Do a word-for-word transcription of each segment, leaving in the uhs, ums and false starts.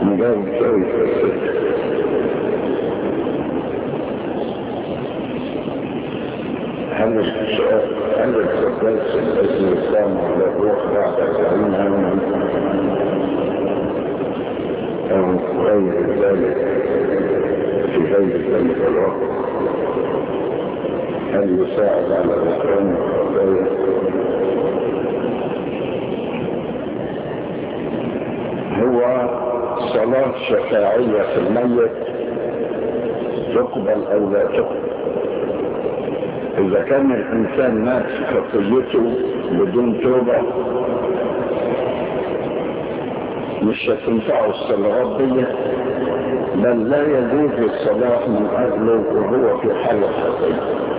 مجاوب شوي في السجن. هل السؤال هل القداس الذي يقام على الروح بعد أربعين يوما أو غير ذلك في غير ذلك الوقت هل يساعد على غفران الخطايا؟ هو صلاة شفاعية في الميت تقبل أو لا تقبل. إذا كان الإنسان مات في خطيته بدون توبة مش هتنفعه الصلوات دي، بل لا يجوز الصلاة من أجله وهو في حالة خطية.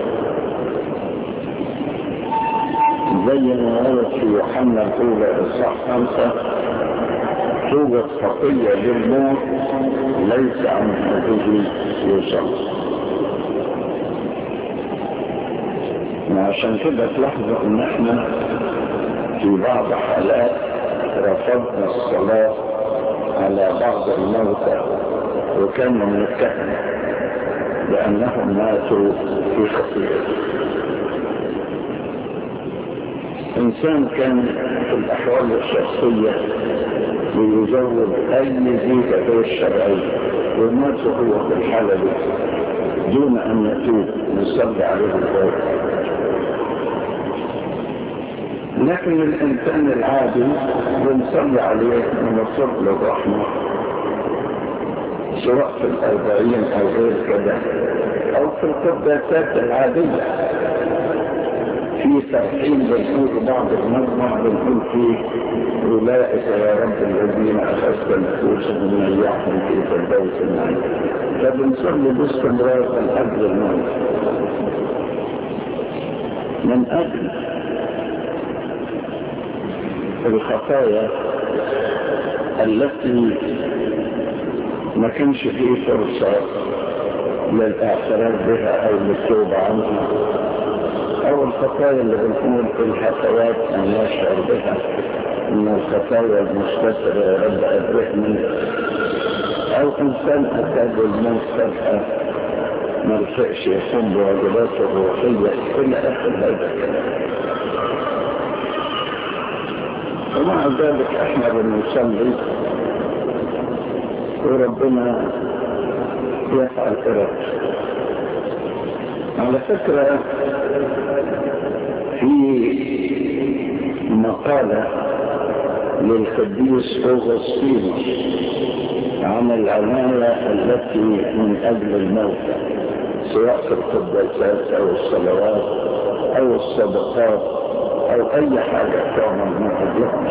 زي ما ورد في يوحنا الأولى إصحاح خمسة توجد خطية للموت ليس عن هذه يصلي. عشان كده تلاحظوا ان احنا في بعض حالات رفضنا الصلاة على بعض الموتى وكانوا نتهم لانهم ماتوا في خطيئة. انسان كان في الاحوال الشخصية ويزود اي زيادة غير شرعية ومات هو في الحالة دي دون ان يتوب نصلي عليه الخير. لكن الانسان العادي بنصلي عليه ونصب له الرحمة سواء في الاربعين او غير كده او في القداسات العادية. في ترحيم بنقول بعض المجمع بنقول فيه أولئك يا رب الذين أخذت نفوسهم من يحكم في فردوس النعيم. فبنصلي باستمرار من أجل الموت، من أجل الخطايا التي ما كانش فيه فرصة للاعتراف بها أو للتوبة عنها، أو الخطايا اللي بنقول في الحسوات أن نشعر بها من الخطايا المستترة يا رب أبرئني، أو إنسان أتى بالموت فجأة ما رفقش يقوم بواجباته الروحية إلى آخر هذا الكلام. ومع ذلك احنا بنصلي وربنا يفعل إرادته. على فكرة في مقالة للقديس أوغسطينوس عن العناية التي من أجل الموت سواء في القداسات أو الصلوات أو الصدقات أو أي حاجة تعمل من أجلهم.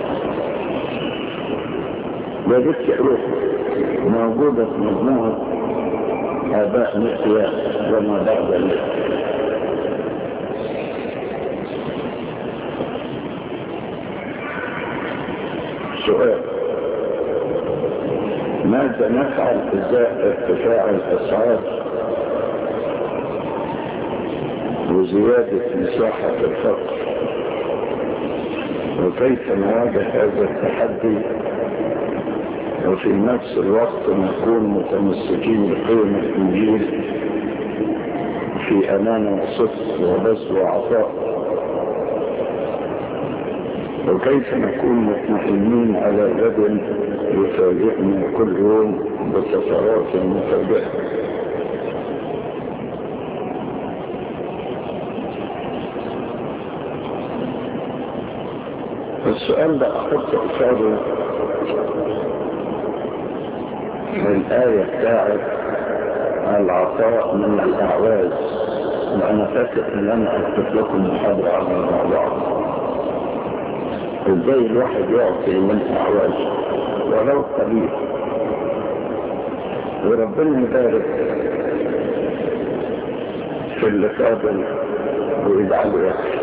وذلك روح موجودة في مجموعة آباء نسيا وما بعد ذلك. سؤال: ماذا نفعل إزاء ارتفاع الأسعار وزيادة مساحة الفقر، وكيف نواجه هذا التحدي وفي نفس الوقت نكون متمسكين بقيم الإنجيل في أمانة وصدق وبذل وعطاء، وكيف نكون مطمئنين على غد يفاجئنا كل يوم بسفرات مفاجئة. السؤال ده أحط قصاده الآية بتاعت العطاء من الأعواز، وأنا فاكر إن أنا أكتب لكم محاضرة عن الموضوع إزاي الواحد يعطي من أعواز ولو قليل وربنا يبارك في اللي قابل ويجعله يحصل.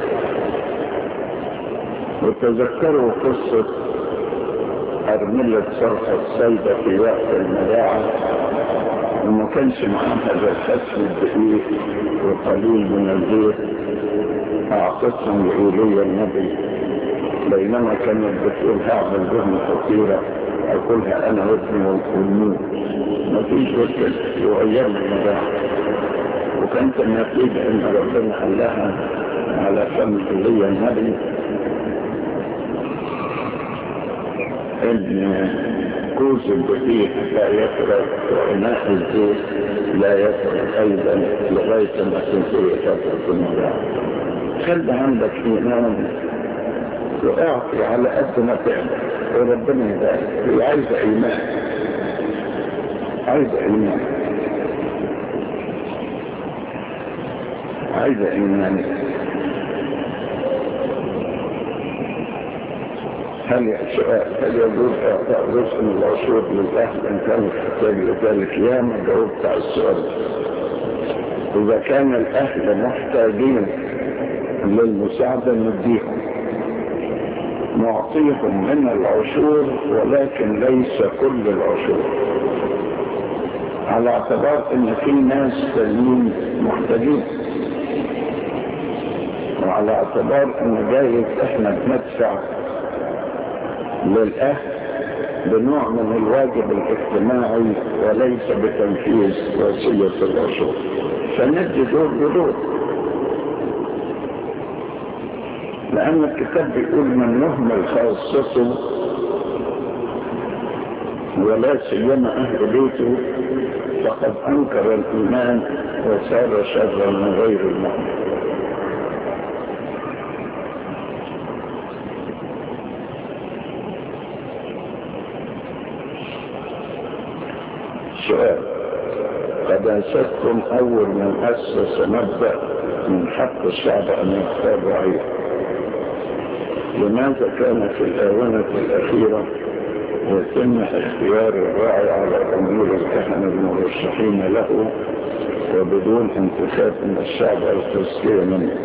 وتذكروا قصة أرملة صرخة السيدة في وقت المجاعة وما كانش معاها غير كسر الدقيق وقليل من الزيت، أعطتهم لإيليا النبي بينما كانت بتقول هعمل بهم خطيرة أكلها أنا وابني والموت، مفيش وكل يغير لي المباح. وكانت النتيجة إن ربنا قال لها على فم إيليا النبي إن كوز البطيخ لا يفرق وإناء الزيت لا يفرق أيضا لغاية ما تنتهي فترة المباح. خلي عندك إيمان وأعطي على قد ما تقدر وربنا يبارك. هي عايزة إيمان، عايزة إيمان، عايزة إيمان. هل سؤال هل يجوز إعطاء جزء من العشور للأهل إن كان يحتاج لذلك؟ يا ما جاوبت على السؤال. إذا كان الأهل محتاجين للمساعدة نديهم، نعطيهم من العشور ولكن ليس كل العشور، على اعتبار ان في ناس تانيين محتاجين، وعلى اعتبار ان جايز احنا بندفع للاهل بنوع من الواجب الاجتماعي وليس بتنفيذ وصية العشور، فندي دور بدور. لأن الكتاب بيقول من نهمل خاصته ولا سيما أهل بيته فقد أنكر الإيمان وصار شرا من غير المؤمن. سؤال: قداستكم أول من أسس مبدأ من حق الشعب أن يختار رعيه، لماذا كان في الآونة الأخيرة يتم اختيار الراعي على أمور الكهنة المرشحين له وبدون انتخاب من الشعب أو تزكية منه؟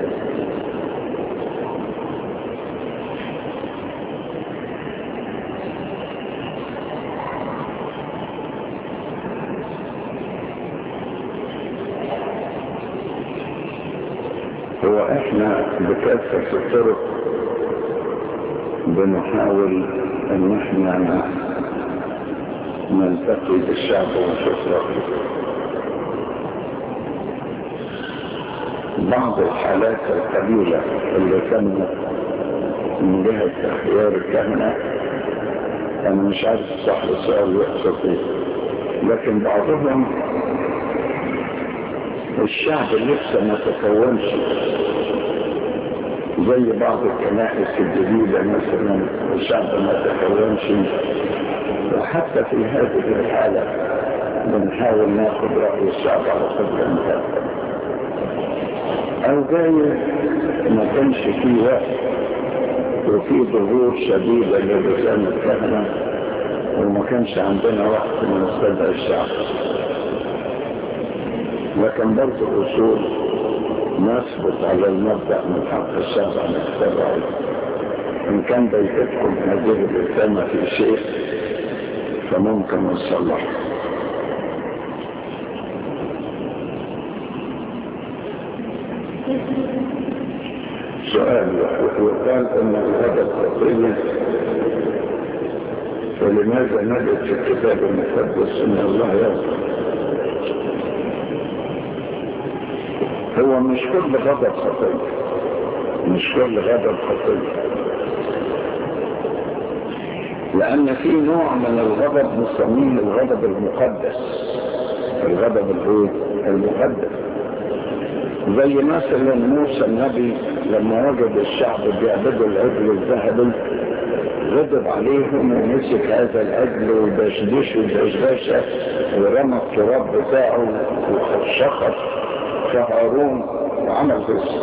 هو احنا بكافة الطرق بنحاول ان احنا نلتقي بالشعب ونشوف رأيه. بعض الحالات القليلة اللي تمت من جهة اختيار الكهنة انا مش عارف صح السؤال يقصد ايه، لكن بعضهم الشعب لسه ما تكونش، زي بعض الكنائس الجديدة مثلا الشعب ما تكونش، وحتى في هذه الحالة بنحاول ناخذ رأي الشعب على قدر الإمكان. أو جاي ما كانش فيه وقت وفي ضغوط شديدة للرسالة الكهنة وما كانش عندنا وقت نستدعي الشعب، لكن برضه أصول نثبت على المبدأ من حق الشعب أن يختار رأيه. إن كان بيتكم هذه الرسالة في شيء فممكن نصلح. سؤال: وقال أن الهدف خطية، فلماذا نجد في الكتاب المقدس أن الله يغفر؟ هو مش كل غضب خطية، مش كل غضب خطية، لأن في نوع من الغضب نسميه الغضب المقدس. الغضب الايه؟ المقدس. زي مثلا موسى النبي لما وجد الشعب بيعبدوا العجل الذهبي غضب عليهم ومسك هذا العجل ودشدشه دشدشه ورمى التراب بتاعه وشخص فهارون وعمل قصة.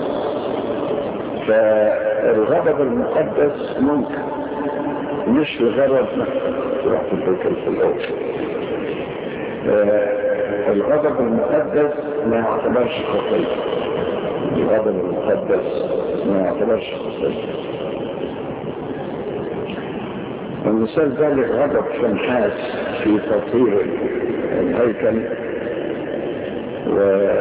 فالغضب المقدس ممكن مش لغرض تروح تفكر في الأول. الغضب المقدس ما يعتبرش خطية، الغضب المقدس ما يعتبرش خطية. ومثال ذلك غضب شمحاس في تطهير الهيكل و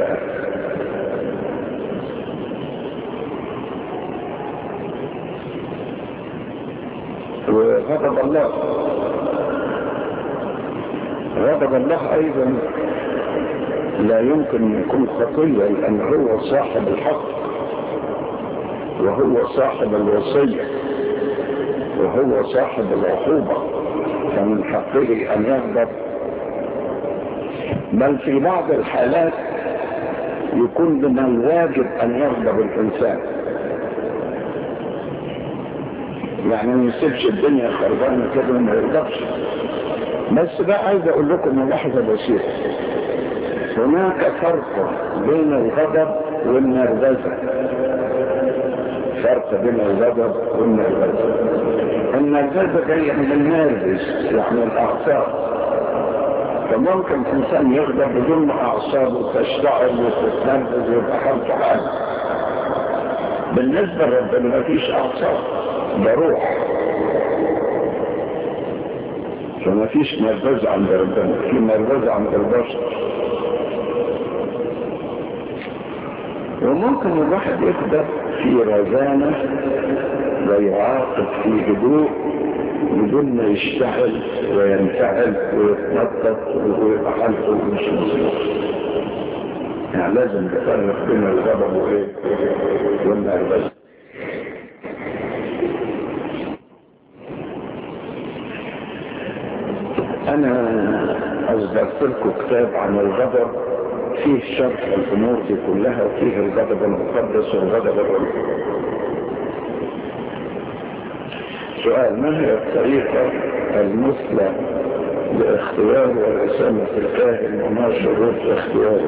وغضب الله غضب الله أيضا لا يمكن أن يكون خطية، لأن هو صاحب الحق وهو صاحب الوصية وهو صاحب العقوبة، فمن حقه أن يغضب. بل في بعض الحالات يكون من الواجب أن يغضب الإنسان، يعني ما يسيبش الدنيا خربانة كده وما يغضبش. بس بقى عايز أقول لكم ملاحظة بسيطة، هناك فرق بين الغضب والنرفزة، فرق بين الغضب والنرفزة. النرفزة جاية من النرفز، يعني الأعصاب، فممكن إنسان يغضب بدون أعصابه تشتعل وتتنرفز ويبقى حالته حالة. بالنسبة لربنا ما فيش أعصاب، ده روح، فما فيش نرفزة عند ربنا، في نرفزة عند البشر. وممكن الواحد يغضب في رزانة ويعاقب في هدوء بدون ما يشتعل وينفعل ويتنطط ويبقى حالته مش مظبوط. يعني لازم نفرق بين الغضب وايه والنرفزة. انا اصدرت لكم كتاب عن الغضب فيه شرح الامور دي كلها، وفيه الغضب المقدس والغضب الرمزي. سؤال: ما هي الطريقة المثلى لاختيار ورسامة الكاهن وما شروط اختياره؟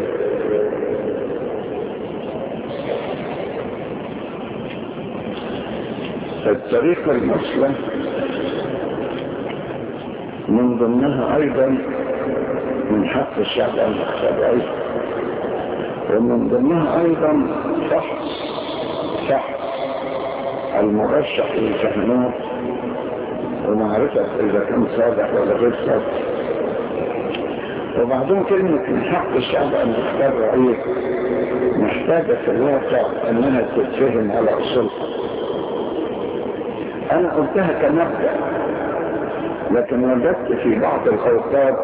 الطريقة المثلى من ضمنها ايضا من حق الشعب ان يختار ايضا، ومن ضمنها ايضا فحص فحص المرشح للكهنوت ومعرفة اذا كان صادق ولا غير صادق. وبعدين كلمة من حق الشعب ان يختار رئيس محتاجة في الواقع انها تتفهم على اصولها. انا قلتها كمبدأ، لكن وجدت في بعض الاوقات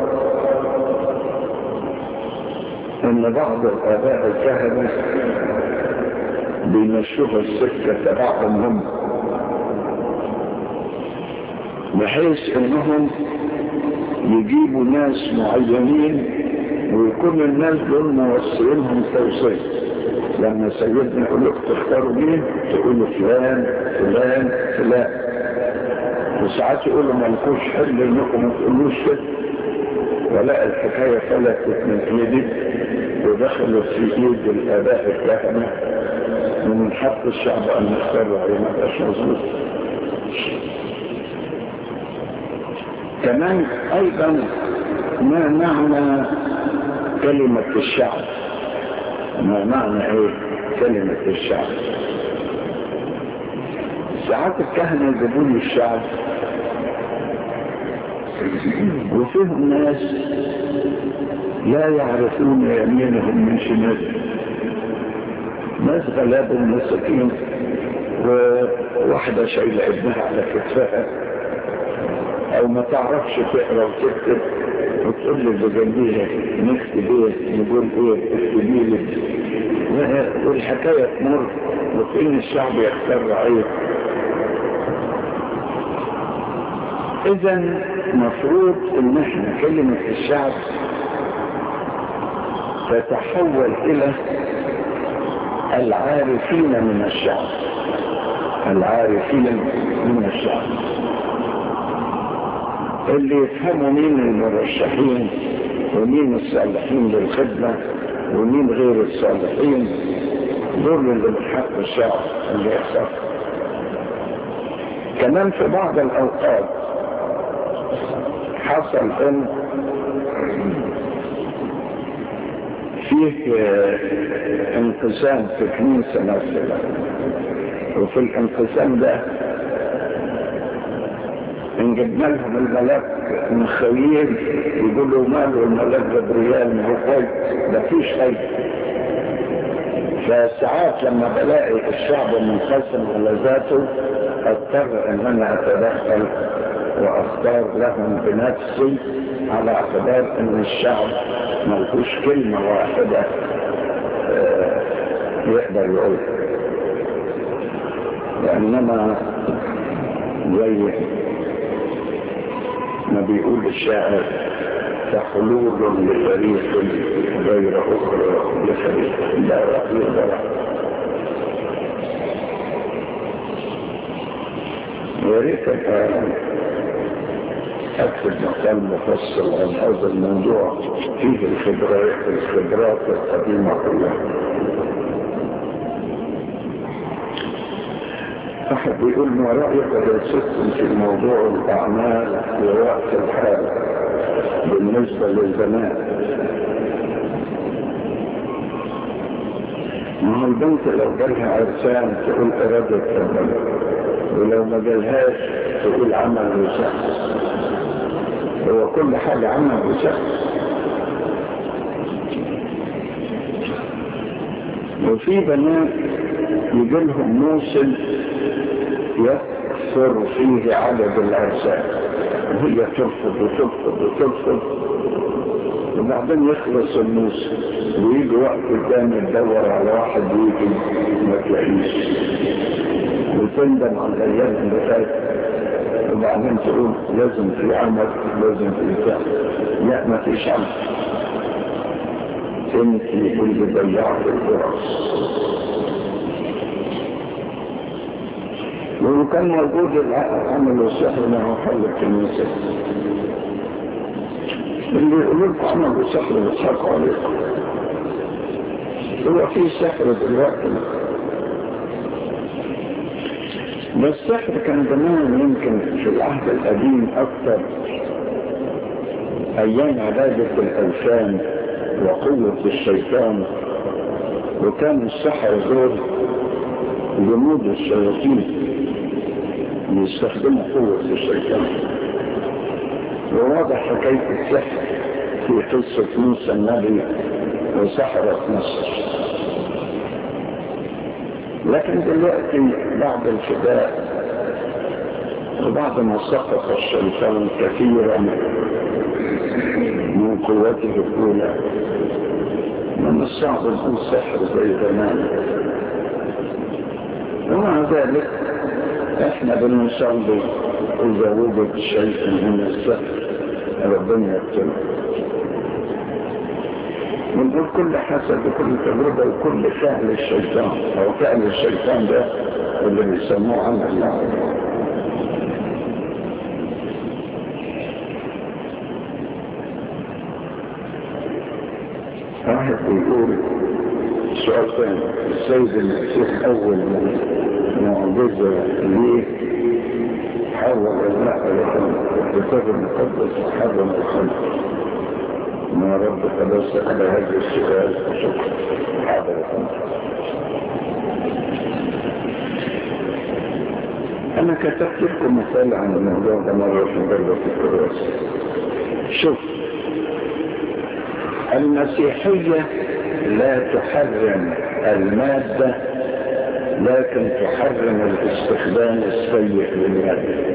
ان بعض الاباء الكهنة بيمشوها السكة تبعهم هم، بحيث انهم يجيبوا ناس معينين ويكون الناس دول موصلينهم توصيل. لما سيدنا يقول لك تختاروا مين تقولوا فلان فلان فلان، وساعات يقولوا ما لكوش حل انكم ما تقولوش كده، ولا الحكايه فلتت من ايدي ودخلت في ايد الاباء الكهنه ومن حق الشعب ان يختار رأيه ما بقاش مظبوط. كمان ايضا ما معنى كلمة الشعب؟ ما معنى ايه كلمة الشعب؟ ساعات الكهنة يجيبوا لي الشعب وفيهم ناس لا يعرفون يمينهم من شمالهم، ناس غلابة مساكين، وواحدة شايلة ابنها على كتفها او ما تعرفش تقرا وتكتب وتقول له اللي جنبيها نكتب ايه نقول ايه اكتبي لي، والحكايه تمر وكأن الشعب يختار رعيه. اذا مفروض ان احنا كلمه الشعب تتحول الى العارفين من الشعب، العارفين من الشعب اللي يفهموا مين المرشحين ومين الصالحين للخدمة ومين غير الصالحين، دول اللي من حق الشعب اللي يحصل. كمان في بعض الأوقات حصل ان فيه انقسام في كنيسة مثلا، وفي الانقسام ده ان جبنا لهم الملاك مخيل يقولوا ماله الملاك جبريال ما هو كويس، مفيش خير. فساعات لما بلاقي الشعب منقسم على ذاته اضطر ان انا اتدخل واختار لهم بنفسي على اعتبار ان الشعب ملهوش كلمة واحدة يقدر يقولها. لانما زي ما بيقول الشاعر كحلول لفريق غير اخرى لفريق لا يقدر. وريت أكثر مقال مفصل عن هذا الموضوع فيه الخبرات الخبرات القديمة كلها. أحد يقول ما رأيك درستم في موضوع الأعمال في وقت الحال بالنسبة للبنات؟ ما هو البنت لو جالها عرسان تقول إرادة ربنا، ولو ما جالهاش تقول عمل وسهل. هو كل حاجة عمل وسهل. وفي بنات يجيلهم موسم يكثر فيه عدد العرسان، وهي ترفض وترفض وترفض، وبعدين يخلص الموسم ويجي وقت قدام تدور على واحد يجي ما تلاقيش، وتندم على الايام اللي فاتت، وبعدين تقول لازم في عمل، لازم في بتاع. لا، ما فيش عمل. انت اللي ضيعت الفرص. ولو كان موجود العمل والسحر ما هو حل الكنيسة. اللي يقولوا لكم عمل والسحر بيضحكوا عليكم. هو في سحر دلوقتي، بس السحر كان زمان يمكن في العهد القديم اكثر، ايام عبادة الاوثان وقوة الشيطان، وكان السحر دول جنود الشياطين يستخدموا قوة الشيطان. وواضح حكاية السحر في قصة موسى النبي وسحرة مصر. لكن دلوقتي بعد الفداء وبعد ما سقط الشيطان كثيرا من قوته الأولى، من الصعب نقول سحر زي زمان. ومع ذلك احنا بنصلي اذا وجد شيء من السحر ربنا يقتله. ونقول كل حسب وكل تجربة وكل فعل الشيطان، او فعل الشيطان ده اللي بيسموه عمل الله. واحد بيقول سؤال ثاني: السيد المسيح اول معجزة ليه حول الماء الكتاب المقدس وحرم الخمر؟ ما رب خلاص على هذا السؤال وشكرا. حاضر انا كتبت لكم مثال عن الموضوع ده مرة في درجة الكراسة. شوف، المسيحية لا تحرم المادة، لكن تحرم الاستخدام السيء للمادة.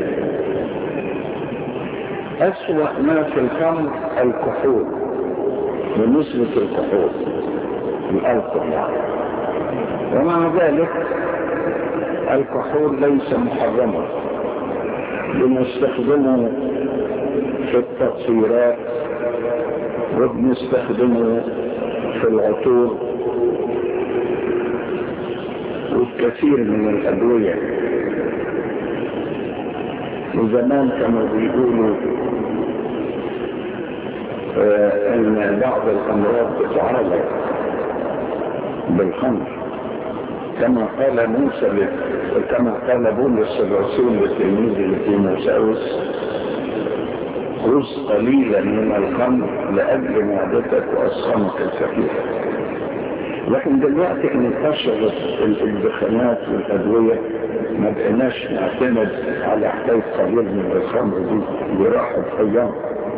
أسوأ ما في الخمر الكحول، ونسبة الكحول الألكحول، ومع ذلك الكحول ليس محرما، بنستخدمه في التطهيرات وبنستخدمه في العطور والكثير من الأدوية. وزمان كانوا بيقولوا آه ان بعض الامراض بتعالج بالخمر، كما قال موسى كما قال بولس الرسول لتلميذه تيموثاوس: خذ قليلا من الخمر لاجل معدتك واسخنك الكثيره. لكن دلوقتي انتشرت الادخانات والادويه، ما بقيناش نعتمد على حكايه قليل من الخمر دي براحه ايام.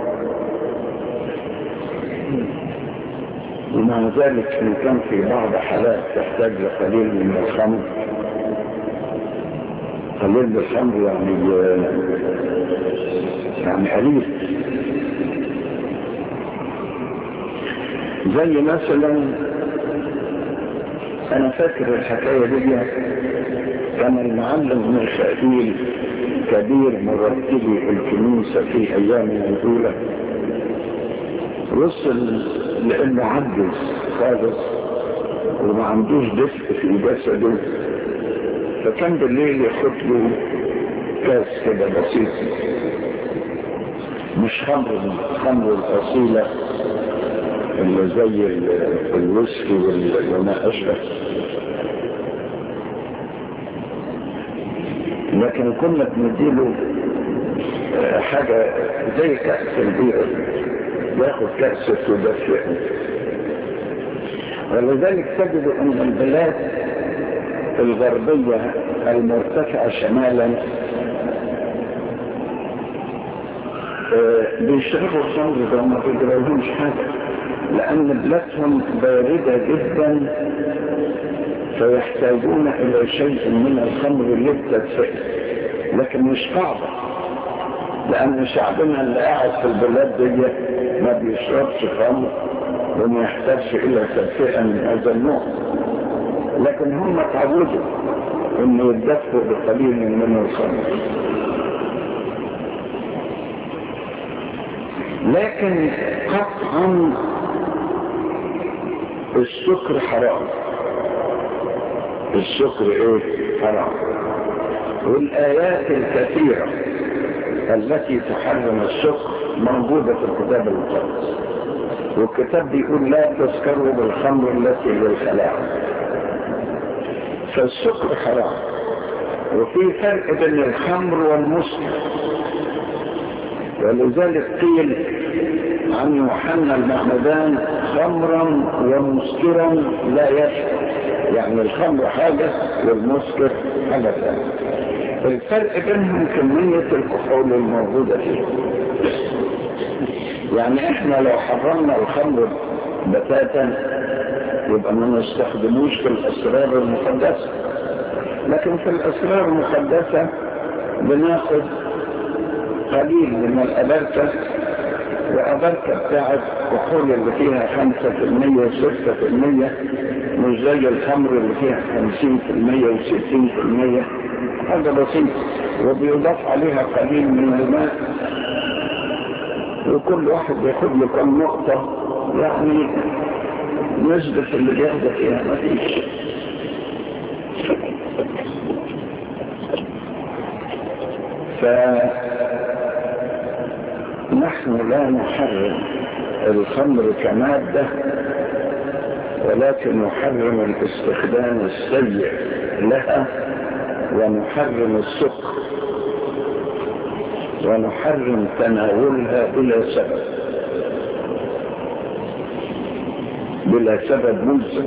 ومع ذلك ان كان في بعض حالات تحتاج لقليل من الخمر، قليل بالخمر يعني يعني قليل. زي مثلا انا فاكر الحكاية دي، كان المعلم ميخائيل كبير مرتبي الكنيسة في ايامنا الاولى، وصل لانه عجز خالص وما عندوش دفء في جسده، فكان بالليل ياخد له كاس كده بسيط، مش خمر خمر الاصيله اللي زي الويسكي وما اشبه، لكن كنا بنديله حاجه زي كاس البيئه، ياخد كاس تدفئه. ولذلك تجد ان البلاد الغربيه المرتفعه شمالا بيشربوا الخمر ده وما بيجرالهمش حاجه، لان بلادهم بارده جدا، فيحتاجون الى شيء من الخمر للتدفئه، لكن مش قاعده، لان شعبنا اللي قاعد في البلاد دي ما بيشربش خمر وما يحتاجش الى تدفئه من هذا النوع، لكن هم تعودوا انه يدفئوا بقليل من الخمر. لكن قطعا السكر حرام، السكر ايه؟ حرام. والايات الكثيرة التي تحرم السكر موجودة في الكتاب المقدس، والكتاب بيقول لا تسكروا بالخمر التي للخلاع، فالسكر حرام. وفي فرق بين الخمر والمسكر، ولذلك قيل عن يوحنا المعمدان خمرا ومسكرا لا يشرب، يعني الخمر حاجة والمسكر حاجة ثانية. الفرق بينهم كمية الكحول الموجودة فيه. يعني احنا لو حرمنا الخمر بتاتا يبقى ما نستخدموش في الاسرار المقدسة، لكن في الاسرار المقدسة بناخد قليل من الأبركة، وأبركة بتاعت كحول اللي فيها خمسة في المية وستة في المية، مش زي الخمر اللي فيها خمسين في المية وستين في المية، حاجة بسيطة، وبيضاف عليها قليل من الماء، وكل واحد ياخد له كم نقطة، يعني نسبة اللي بياخد فيها مفيش. فنحن لا نحرم الخمر كمادة، ولكن نحرم الاستخدام السيء لها، ونحرم السكر، ونحرم تناولها بلا سبب، بلا سبب ملزم.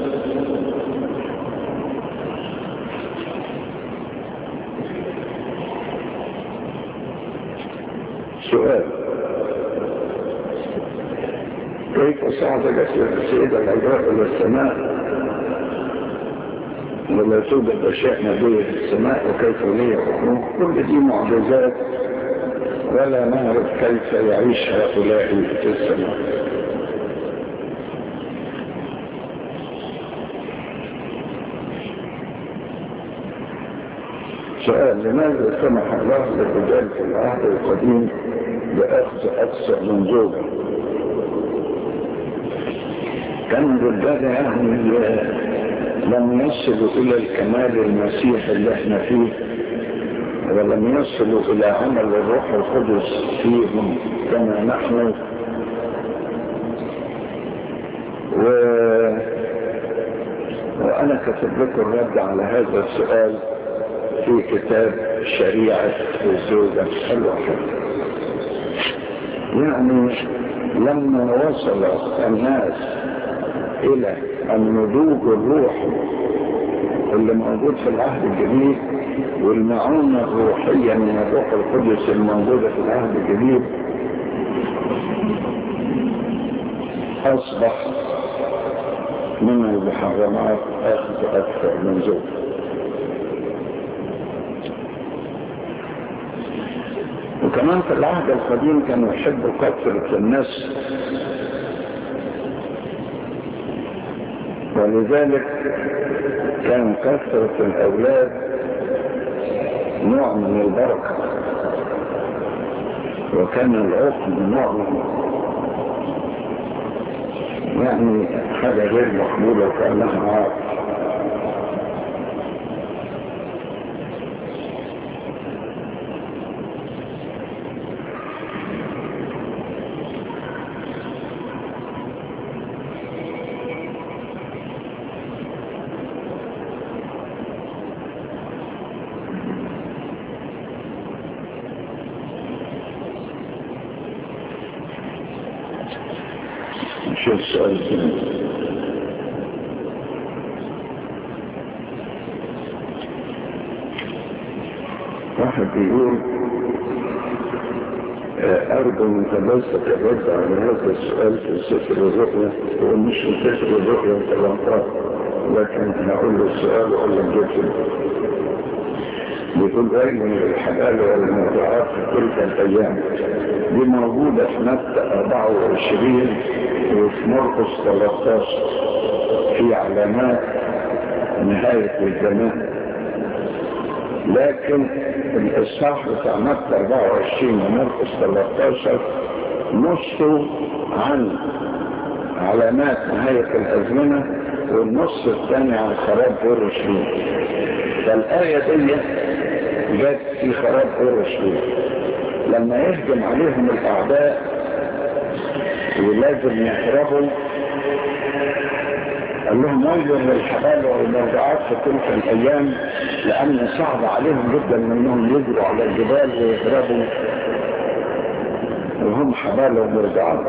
سؤال: كيف صعد جسد السيدة العذراء إلى السماء ولا توجد أشياء نبية في السماء، وكيف لي حكمه؟ كل دي معجزات ولا نعرف كيف يعيش هؤلاء في السماء. سؤال: لماذا سمح الله للرجال في العهد القديم بأخذ أكثر من زوجة؟ كان الرجال يعني لم يصلوا إلى الكمال المسيحي اللي احنا فيه، ولم يصلوا إلى عمل الروح القدس فيهم كما نحن. و... وأنا كتب لكم الرد على هذا السؤال في كتاب شريعة الزوجة الواحدة. يعني لما وصل الناس إلى النضوج الروحي اللي موجود في العهد الجديد والمعونة الروحية من الروح القدس الموجودة في العهد الجديد، أصبح من المحرمات أخذ أكثر من زوج. وكمان في العهد القديم كانوا يحبوا كثرة الناس، ولذلك كان كثرة الأولاد نوع من البركة، وكان العقم نوع من يعني حاجة غير مقبولة كأنها عار. شوف السؤال الثاني. واحد بيقول أرجو من فلسفة الرد على هذا السؤال في سفر الرؤيا، هو مش في سفر الرؤيا ثلاثة، لكن هقول له السؤال وأقول له جدا. بيقول أين الحلال والموضوعات في تلك الأيام؟ دي موجودة في متى أربعة وعشرين وفي مرقس ثلاثة عشر في علامات نهاية الزمان، لكن الإصحاح بتاع متى أربعة وعشرين ومرقس ثلاثة عشر نصه عن علامات نهاية الأزمنة، والنص الثاني عن خراب اورشليم. فالآية دي جت في خراب اورشليم لما يهجم عليهم الأعداء ولازم يهربوا، قال لهم ويلوا للحبال والمرضعات في تلك الأيام، لأن صعب عليهم جدا منهم يجروا على الجبال ويهربوا وهم حبال ومرضعات،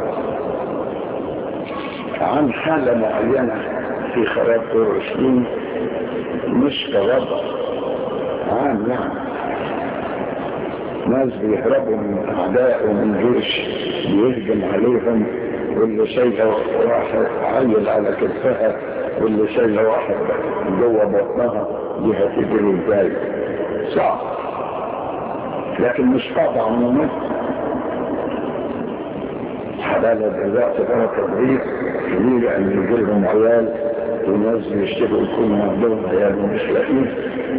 عن حالة معينة في خراب اورشليم، مش كوضع عام يعني ناس بيهربوا من أعداء ومن جيش بيهجم عليهم، واللي شايله واحد عيل على كتفها واللي شايله واحد جوه بطنها، دي هتجري ازاي؟ صعب، لكن مش قاطع عموما. حلال الجزاء تبارك تدريب كبيرة ان يجيلهم عيال وناس بيشتغلوا يكونوا عندهم عيال ومش لاقيين.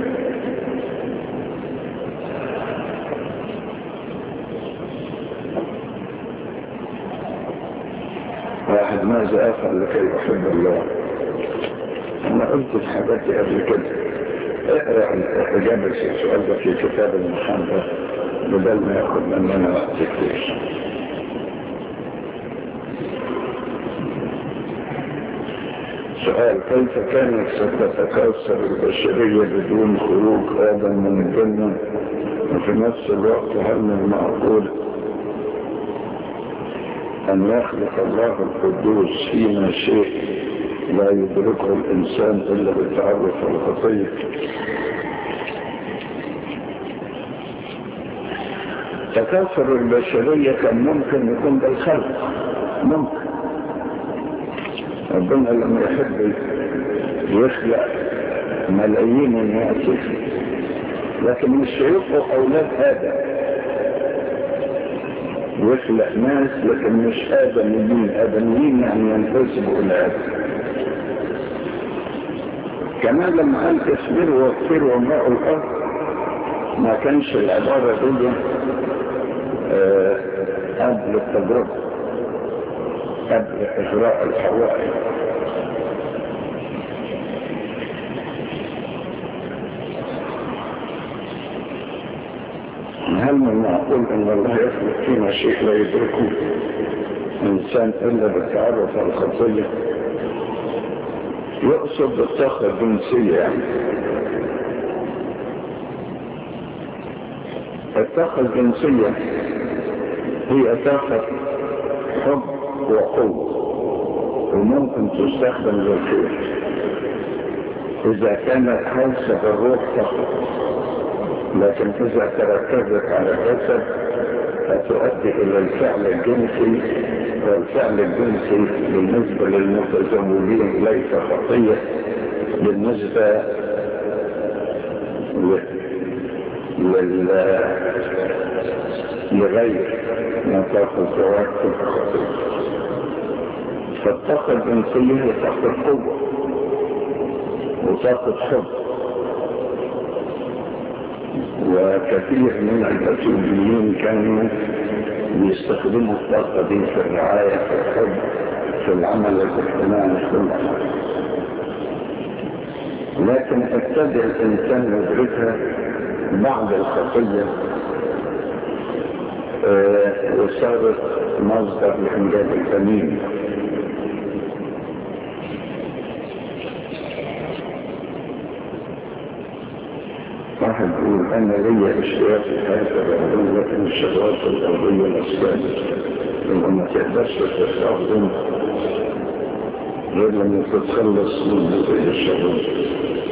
واحد ماذا أفعل لكي أحب الله؟ أنا قلت الحاجات دي قبل كده. اقرأ الإجابة في السؤال ده في كتاب المحمد بدل ما يأخذ مننا وقت كتير. سؤال: كيف كانت ستتكاثر البشرية بدون خروج آدم من الجنة؟ وفي نفس الوقت هل من المعقول أن يخلق الله القدوس فيما شيء لا يدركه الإنسان إلا بالتعرف على الخطية؟ تكاثر البشرية كان ممكن يكون بالخلق، ممكن ربنا لما يحب يخلق ملايين الناس، لكن مش يبقوا أولاد آدم، يخلق ناس لكن مش آدميين. آدميين يعني ينتسبوا إلى آدم. كمان لما قال اصبروا واغفروا واملأوا الأرض، ما كانش العبارة دي آه قبل التجربة، قبل إجراء الحوائج. هل من المعقول ان الله يخلق فينا شيء لا يدركه انسان الا بالتعرف على الخطيه؟ يقصد بالطاقه الجنسيه يعني. الطاقه الجنسيه هي طاقه حب وقوه، وممكن تستخدم للخير اذا كانت خالصه بالروح فقط، لكن إذا تركزت على الجسد هتؤدي إلى الفعل الجنسي، والفعل الجنسي بالنسبة للمتزوجين ليس خطية، بالنسبة لغير نطاق الزواج في الخطية. فالطاقة الجنسية هي طاقة قوة وطاقة حب، وكثير من الأثيوبيين كانوا بيستخدموا الطاقة دي في الرعاية، في الحب، في العمل الاجتماعي، في العمل. لكن ابتدى الإنسان يدركها بعد الخطية آه وصارت مصدر لإنجاب البنين. واحد يقول أنا ليا اشتراك في الحياة الأرضية، لكن الشهوات الأرضية الأسباب لما ما تقدرش تستخدم غير لما تتخلص من هذه الشهوات.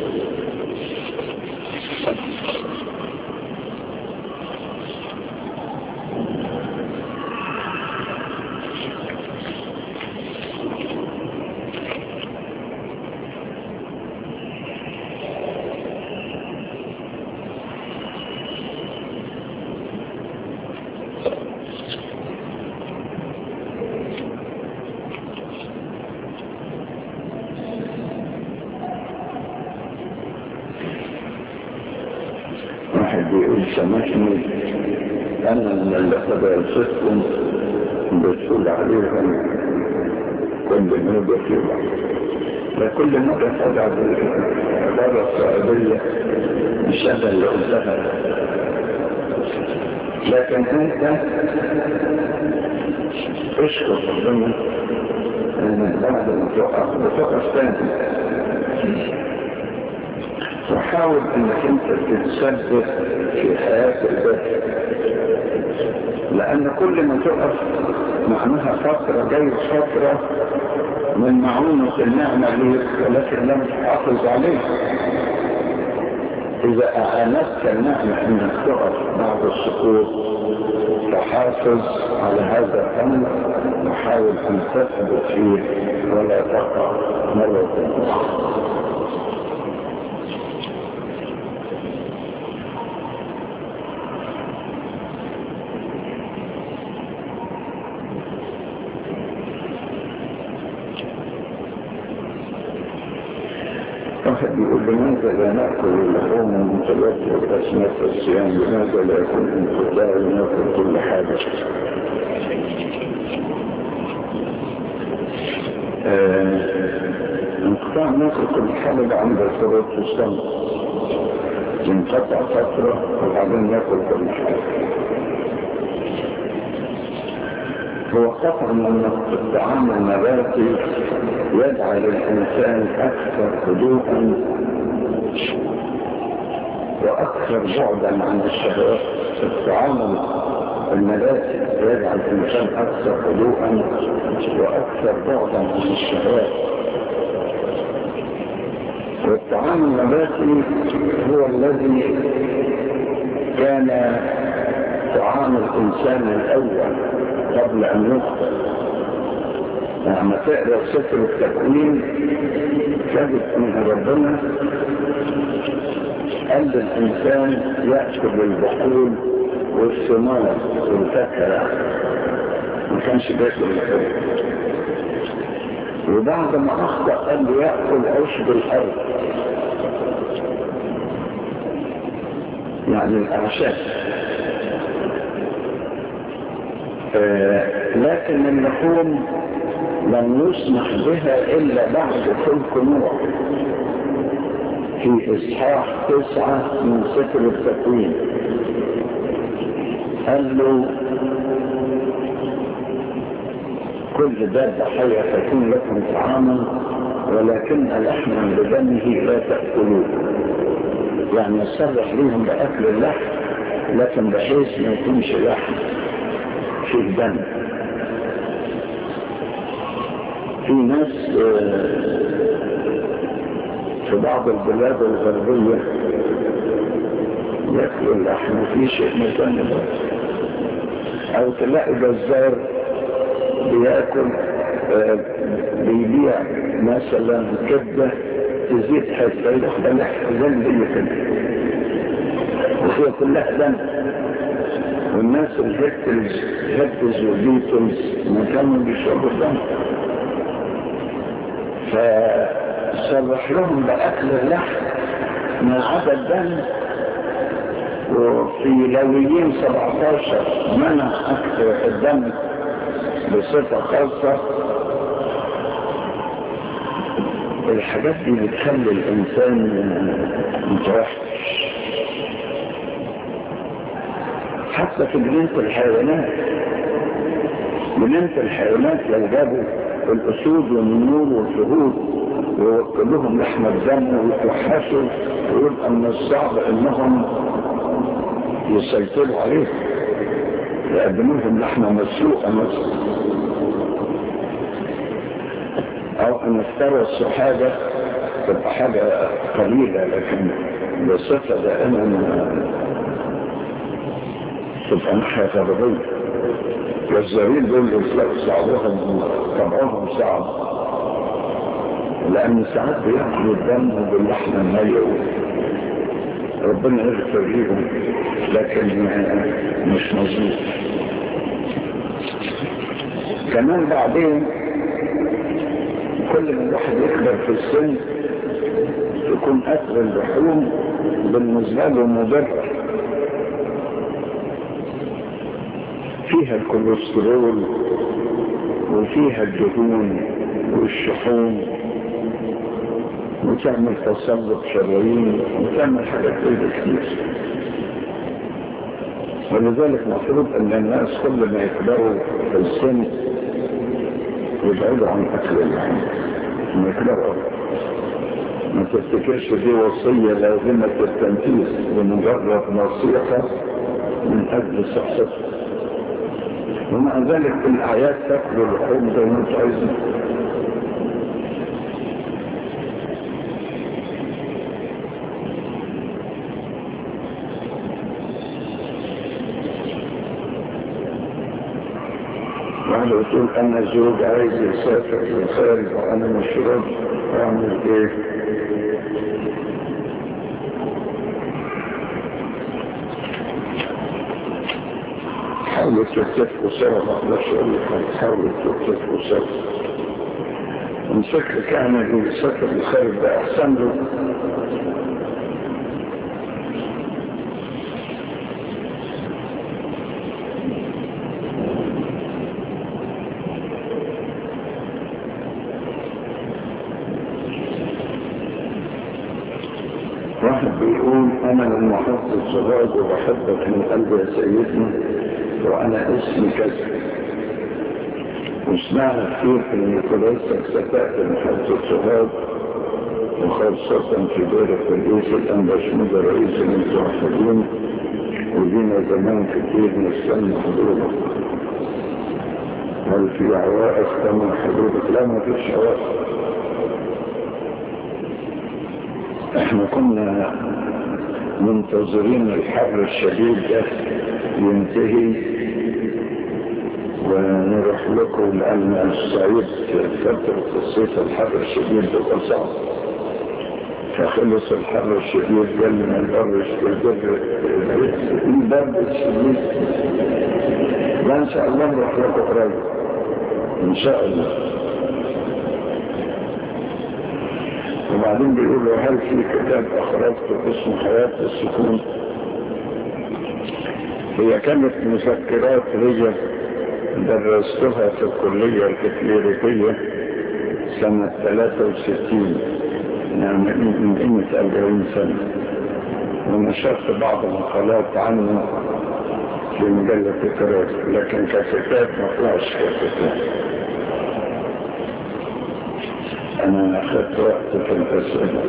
بيقول سامحني أنا من اللي قدرتكم بتقول عليهم كل نوبة فيها، لكل مرة تدعى بالعبارة الصعيدية مش أنا اللي قلتها، لكن أنت اشكر ربنا أن بعد ما تقف بتقف تاني، وحاول انك انت تتثبت في حياة البشر، لان كل ما تقف معناها فترة جاي فترة من معونة النعمة ليك ولكن لم تحافظ عليها. اذا اعانتك النعمة انك تقف بعد السقوط فحافظ على هذا الامر وحاول ان تثبت فيه ولا تقع مرة اخرى. واحد يقول لماذا لا نأكل اللحوم المتوفرة أثناء الصيام؟ لماذا لا يكون انقطاع ونأكل كل حاجة؟ انقطاع نأكل كل حاجة عند صلاة الصلاة، ينقطع فترة وبعدين نأكل كل حاجة. هو خطأ من الطعام النباتي يجعل الإنسان أكثر هدوءا وأكثر بعدا عن الشهوات. الطعام النباتي يجعل الإنسان أكثر هدوءا وأكثر بعدا عن الشهوات. والطعام النباتي هو الذي كان طعام الإنسان الأول قبل أن يخطئ. لما تقرأ سفر التكوين تجد أن ربنا قال الإنسان يأكل البقول والثمار والفاكهة، ما كانش بياكل الخير. وبعد ما أخطأ قال له يأكل عشب الأرض، يعني الأعشاب. آه لكن اللحوم لم يسمح بها إلا بعد خلق نوح في إصحاح تسعة من سفر التكوين. قال له كل دابة حية تكون لكم طعاما ولكن لحما بدمه لا تأكلوه، يعني يصرح لهم بأكل اللحم لكن بحيث ما يكونش لحم في الدم. في ناس في بعض البلاد الغربية يأكلوا اللحم في شيء مجانب، أو تلاقي جزار بيأكل بيبيع مثلا كبدة تزيد حتى يدخل لحم زي كده وهي كلها دم. والناس الهيتلز هيتلز والبيتلز ما كانوا بيشربوا الدم، فصرح لهم بأكل اللحم ما عدا الدم. وفي لاويين سبعتاشر منع أكل الدم بصفة خاصة. الحاجات دي بتخلي الإنسان متوحش. حتى في جنينة الحيوانات، جنينة الحيوانات لو جابوا الأسود والنمور والفهود ويوكلوهم لحم الدم ويتوحشوا ويبقى من الصعب انهم يسيطروا عليه، يقدموا لهم لحمة مسلوقة مثلا، او ان افترسوا حاجة تبقى حاجة قليلة لكن بصفة دائما تبقى ناحية غربية. والزرين دول يطلقوا صعبهم طبعهم صعب، لأن ساعات بيأكلوا الدم باللحم النية، ربنا يغفر ليهم، لكن مش مظبوط. كمان بعدين كل ما الواحد يكبر في السن يكون أكل اللحوم بالنسبة له مضرة، فيها الكوليسترول وفيها الدهون والشحوم وتعمل تصلب شرايين وتعمل حاجات كتير. ولذلك مفروض ان الناس كل ما يكبروا في السن يبعدوا عن اكل اللحم، ما يكبروا. ما تفتكرش دي وصية لازمة التنفيذ، بمجرد نصيحة من اجل صحتك. ومع ذلك في الاعياد تاكلوا اللحوم زي ما انتم عايزين. واحد بتقول انا زوج عايز يسافر للخارج وانا مش راضي، اعمل ايه؟ حاولوا تتفقوا سوا، ما اقدرش اقول لكم حاولوا تتفقوا سوا. ان شكل كان اللي يسافر للخارج ده احسن له. واحد بيقول انا من محافظة الزهاد وبحبك من قلبي يا سيدنا، وانا اسمي كذا، وسمعنا كثير في الميكروباص سفاء في محافظة الزهاد وخاصة في دورة الرئيس الأنباشمود رئيس المتوحدين، ولينا زمان كثير نستنى حضورك. هل في عوائق تم حضورك؟ لا، ما فيش عوائق. احنا كنا منتظرين الحر الشديد ده ينتهي ونروح لكم، لأن الصعيد فترة الصيف الحر الشديد ده صعب، فخلص الحر الشديد جالنا البرد البرد الشديد. لا ان شاء الله نروح لكم قريب ان شاء الله. وبعدين بيقولوا هل في كتاب اخرجته اسمه حياة السكون؟ هي كانت مذكرات رجل درستها في الكلية الكليريكية سنة ثلاثة وستين، يعني من قيمة أربعين سنة، ونشرت بعض المقالات عنه في مجلة الكرات، لكن ككتاب ما طلعش ككتاب. أنا أخذت وقت في الأسئلة.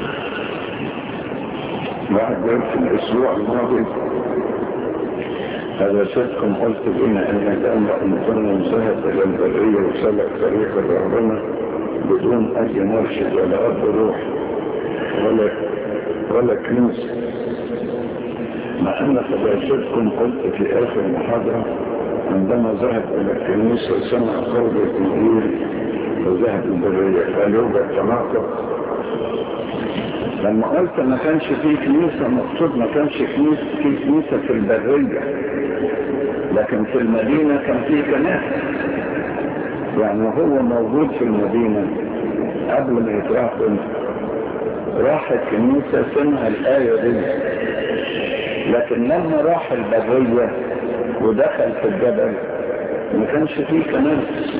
في الأسبوع الماضي هذا صدقكم قلت بنا أن الأمر أن كنا ذهب إلى البرية وسلك طريق الرهبنة بدون أي مرشد ولا أب روح ولا ولا كنيسة، مع أن صدقكم قلت في آخر محاضرة عندما ذهب إلى الكنيسة وسمع قول الإنجيل وذهب البرية قال يوجد تناقض. لما قلت ما كانش فيه كنيسة مقصود ما كانش فيه كنيسة في البرية، لكن في المدينة كان فيه كنائس. يعني هو موجود في المدينة قبل ما يتراقب راح الكنيسة سمع الآية دي، لكن لما راح البرية ودخل في الجبل ما كانش فيه كنائس.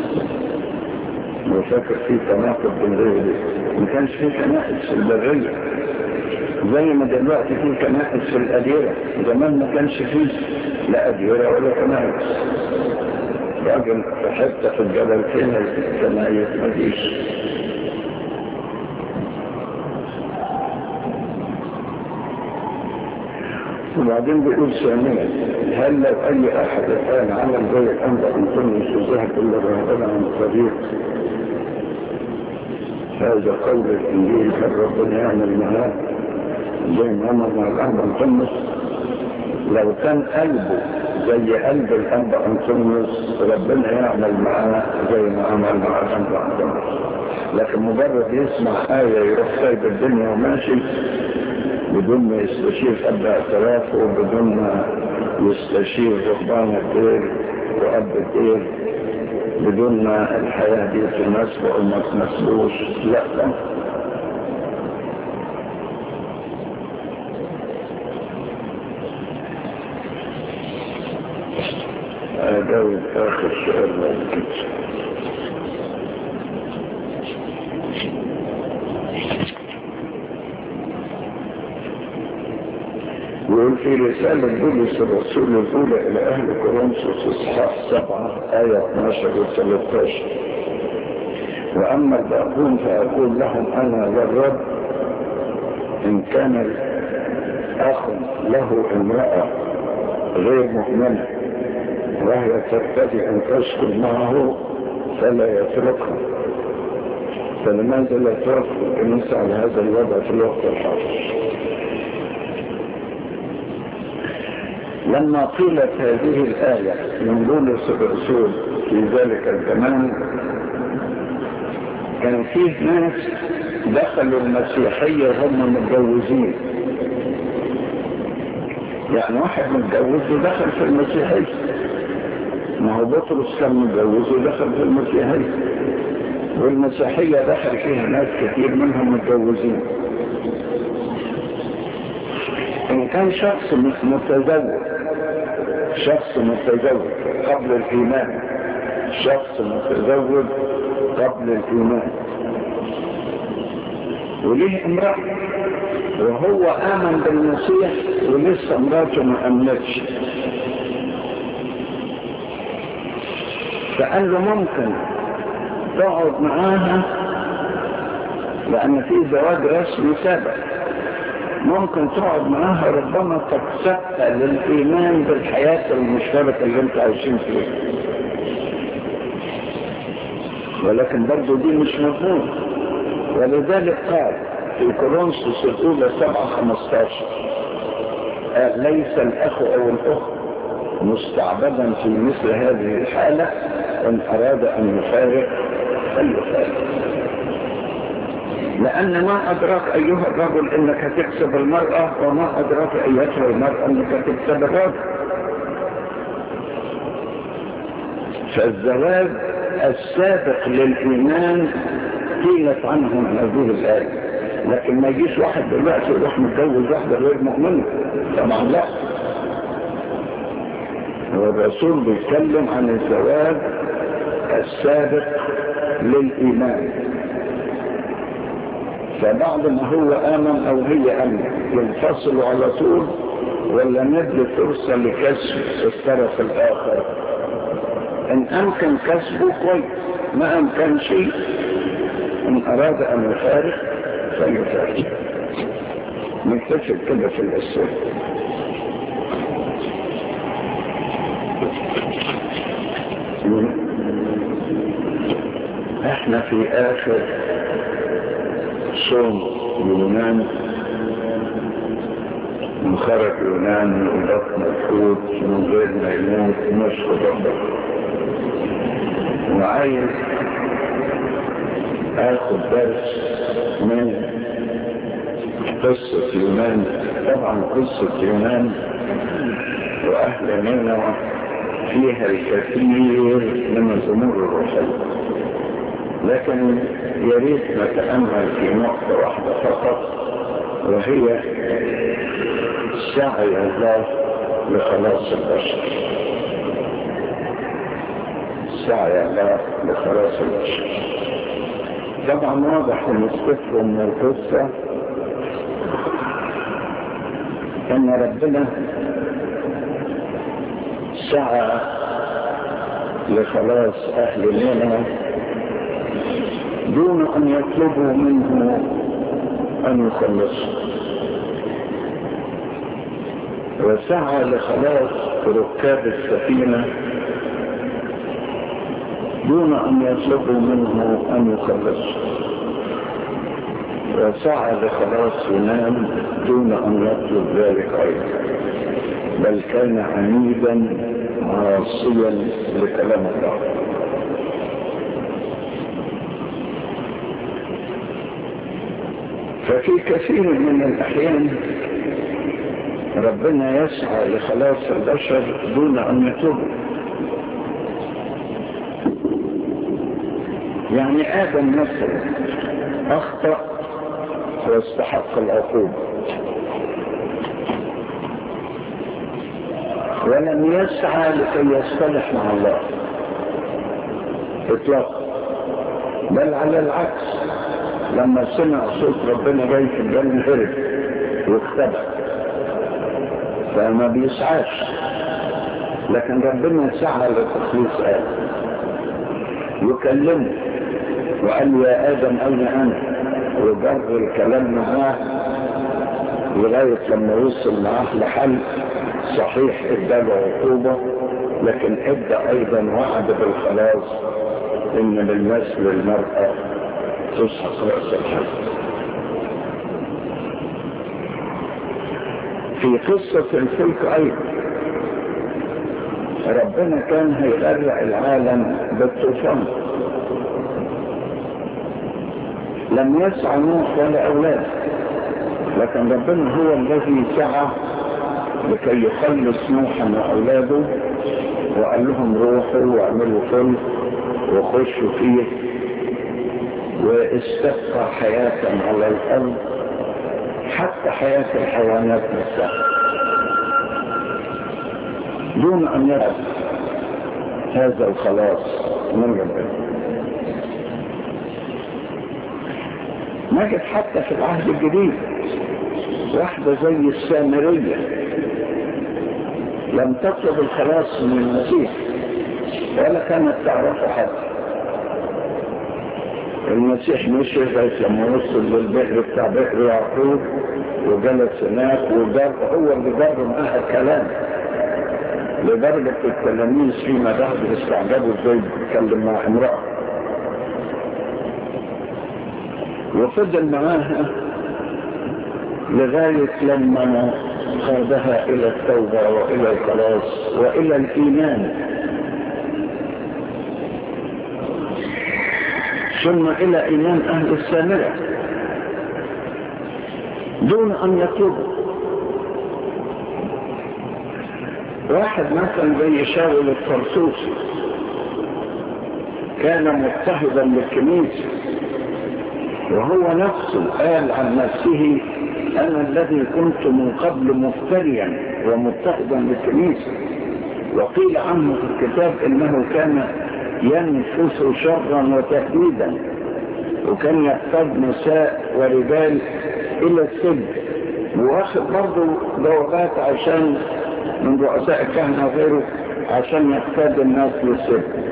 وفاكر فيه تناقض بالغير دي، ما كانش فيه كنائس في البرية زي ما دلوقتي فيه كنائس في الأديرة. زمان ما كانش فيه لا أديرة ولا كنائس. راجل في حتة في الجبل فين الكنائس مفيش. وبعدين بيقول ثانيا هل لو أي أحد الآن عمل زي الأمر أن كنت ذهب إلا رهبنا عن الطريق، هذا قول الإنجيل هل ربنا يعمل معاه زي ما عمل مع الأمر أنطونيوس؟ لو كان قلبه زي قلب الأمر أنطونيوس ربنا يعمل معاه زي ما عمل مع الأمر أنطونيوس. لكن مجرد يسمع آية يروح سايب الدنيا وماشي بدون ما يستشير أب اعترافه وبدون ما يستشير رهبان الدير وأب الدير، بدون ما الحياة دي تناسبه أو ما تناسبوش. لا لا أجاوب آخر سؤال ممكن. يقول في رسالة بولس الرسول الأولى إلى أهل كورنثوس إصحاح سبعة آية اثناشر و ثلاثة عشر: وأما الباقون فأقول لهم أنا للرب إن كان الأخ له امرأة غير مؤمنة وهي ترتدي أن تسكن معه فلا يتركها. فلماذا لا ترك الكنيسة على هذا الوضع في الوقت الحاضر؟ لما قيلت هذه الآية من بولس الرسول في ذلك الزمان كان فيه ناس دخلوا المسيحية وهم متجوزين. يعني واحد متجوز ودخل في المسيحية، ما هو بطرس كان متجوز ودخل في المسيحية، والمسيحية دخل فيها ناس كثير منهم متجوزين. إن كان شخص متزوج شخص متزوج قبل الإيمان شخص متزوج قبل الإيمان وليه امرأة وهو آمن بالمسيح ولسه امراته ما أمنتش، فقال له ممكن تقعد معاها لأن في زواج رسمي سابق، ممكن تقعد معاها ربما تكسبها للإيمان بالحياة المشتركة اللي انت عايشين فيها. ولكن برضو دي مش مفهوم، ولذلك قال في كورنثوس الأولى سبعة خمستاشر: قال ليس الأخ أو الأخت مستعبدا في مثل هذه الحالة، إن أراد أن يفارق فليفارق. لأن ما أدراك أيها الرجل إنك هتكسب المرأة، وما أدراك أيتها المرأة إنك هتكسب الرجل. فالزواج السابق للإيمان قيلت عنهم هذه الآية، لكن ما يجيش واحد دلوقتي يروح متجوز واحدة غير مؤمنة، طبعا لا. والرسول بيتكلم عن الزواج السابق للإيمان، فبعد ما هو آمن أو هي آمن ينفصلوا على طول، ولا ندي فرصة لكسب الطرف الآخر؟ إن أمكن كسبه كويس، ما أمكن شيء إن أراد أن يفارق فليفارق. نكتفي كده في الأسئلة. القديسين. احنا في اخر صوم يونان، من خرج يونان من بطن الحوت من غير ما يموت نشكر ربنا. وعايز اخد درس من قصة يونان. طبعا قصة يونان واهل نينوى فيها الكثير من الامور الروحية، لكن يريد نتأمل في نقطة واحدة فقط، وهي سعي الله لخلاص البشر. سعي الله لخلاص البشر. طبعا واضح من السفر من القصة ان ربنا سعى لخلاص اهل نينوى دون ان يطلبوا منه ان يخلصوا، وسعى لخلاص ركاب السفينة دون ان يطلبوا منه ان يخلصوا، وسعى لخلاص يونان دون ان يطلب ذلك ايضا، بل كان عنيدا عاصيا لكلام الله. ففي كثير من الاحيان ربنا يسعى لخلاص البشر دون ان يتوبوا. يعني آدم مثلا اخطأ واستحق العقوبة، ولم يسعى لكي يصطلح مع الله اطلاقا، بل على العكس، لما سمع صوت ربنا جاي في الجنة هرب واختبأ، فما بيسعاش. لكن ربنا سعى لتخليص آدم، يكلمه وقال يا آدم أين أنا، وجر الكلام معاه لغاية لما وصل معاه لحل. صحيح ادى له عقوبة، لكن ادى ايضا وعد بالخلاص، ان بالنسل المرأة تسحق رأس الحج. في قصة الفلك ايضا ربنا كان هيغرق العالم بالطوفان، لم يسعى نوح ولا اولاده، لكن ربنا هو الذي سعى لكي يخلص نوحا واولاده، وقال لهم روحوا واعملوا فلك وخشوا فيه، واستبقى حياة على الارض حتى حياة الحيوانات نفسها دون ان يرى هذا الخلاص من ربنا. نجد حتى في العهد الجديد واحدة زي السامرية لم تطلب الخلاص من المسيح ولا كانت تعرفه حتى. المسيح مشي لغاية لما وصل للبئر بتاع بئر يعقوب وجلس هناك وجر هو اللي جر معاها الكلام، لدرجة التلاميذ فيما بعد استعجبوا ازاي بيتكلم مع امرأة، وفضل معاها لغاية لما قادها الى التوبة والى الخلاص والى الايمان، ثم الى ايمان اهل السامرة دون ان يطلبوا. واحد مثلا زي شاول الطرسوسي كان مضطهدا للكنيسة، وهو نفسه قال عن نفسه أنا الذي كنت من قبل مفتريا ومضطهدا للكنيسة، وقيل عنه في الكتاب إنه كان ينفس شرا وتهديدا، وكان يقتاد نساء ورجال إلى السجن، واخد برضه جوابات عشان من رؤساء الكهنة وغيره عشان يقتاد الناس للسجن.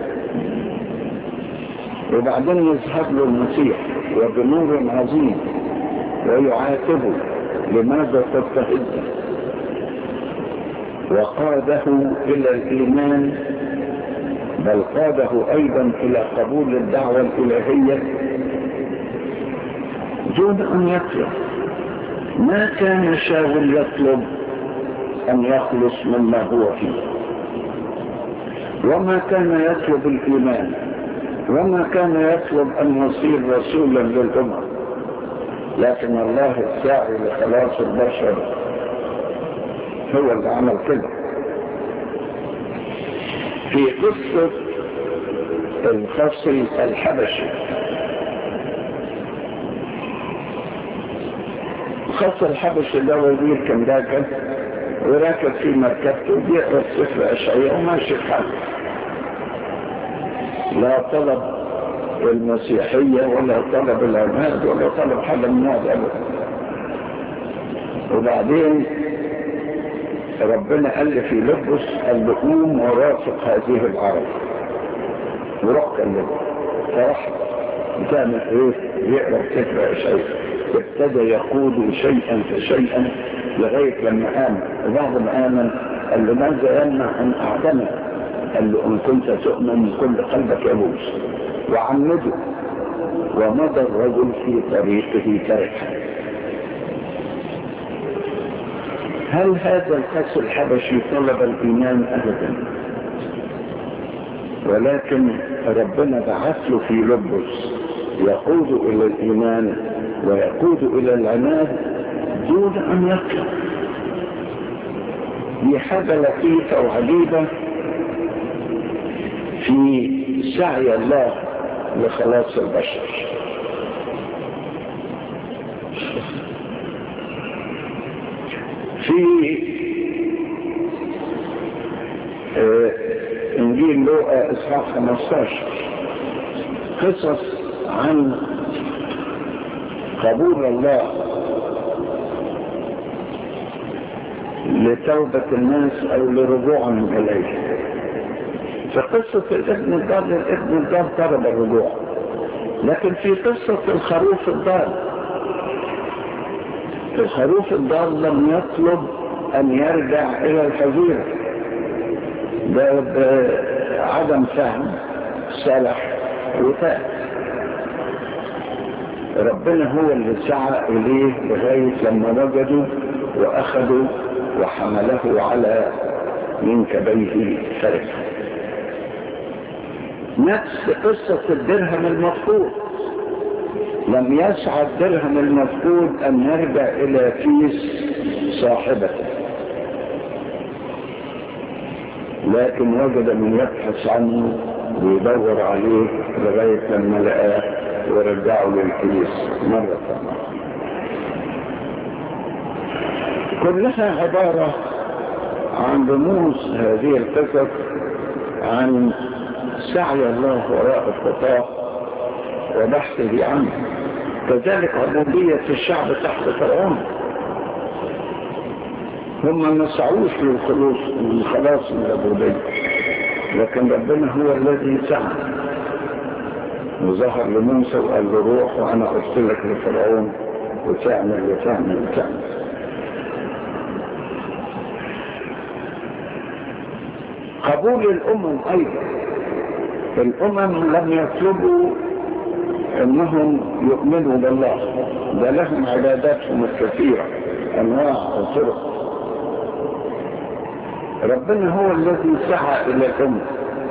وبعدين يظهر له المسيح وبنور عظيم ويعاتبه لماذا تضطهد، وقاده الى الايمان بل قاده أيضا إلى قبول الدعوة الإلهية دون أن يطلب. ما كان شاول يطلب أن يخلص مما هو فيه، وما كان يطلب الإيمان، وما كان يطلب أن يصير رسولا للأمم، لكن الله الساعي لخلاص البشر هو اللي عمل كده. في قصة الفصل الحبشي، الفصل الحبشي ده وزير كان راكب وراكب في مركبته بيقرأ سفر أشعياء وماشي حاله، لا طلب المسيحية ولا طلب العماد ولا طلب حاجة من هذا أبدا. وبعدين ربنا قال لي في لبس قال له قوم ورافق هذه العرب وروح كلمه، فراح بتعمل ايه؟ يقرا سفر اشعياء، ابتدى يقود شيئا فشيئا لغايه لما امن. وبعد ما امن قال له ماذا يمنع ان اعتمد؟ قال له ان كنت تؤمن من كل قلبك يا موسى، وعمده. ومضى الرجل في طريقه فرحا. هل هذا القس الحبشي طلب الإيمان؟ أبدا، ولكن ربنا بعث له في لبس يقود إلى الإيمان ويقود إلى العناد دون أن يطلب. دي حاجة لطيفة وعجيبة في سعي الله لخلاص البشر. في آه انجيل لوقا اصحاح خمسة عشر قصص عن قبول الله لتوبة الناس او لرجوعهم اليه. في قصة الابن الضال، الابن الضال طلب الرجوع، لكن في قصة الخروف الضال، الخروف الضال لم يطلب ان يرجع الى الحظيرة، ده بعدم فهم صالح وفاء. ربنا هو اللي سعى اليه لغاية لما وجدوا واخذوا وحمله على منكبيه فرحا. نفس قصة الدرهم المفقود، لم يسعى الدرهم المفقود ان يرجع الى كيس صاحبته، لكن وجد من يبحث عنه ويدور عليه لغاية لما لقاه ورجعه للكيس مرة ثانية. كلها عبارة عن رموز هذه القصص عن سعي الله وراء الخطاة وبحثه عنه. كذلك عبودية الشعب تحت فرعون، هم ما سعوش للخلاص للخلاص من العبودية، لكن ربنا هو الذي سعى وظهر لموسى وقال له روح وانا ارسلك لفرعون وتعمل وتعمل وتعمل. قبول الامم ايضا، الامم لم يطلبوا انهم يؤمنوا بالله، ده لهم عباداتهم الكثيرة انواع وطرق. ربنا هو الذي سعى الى الامم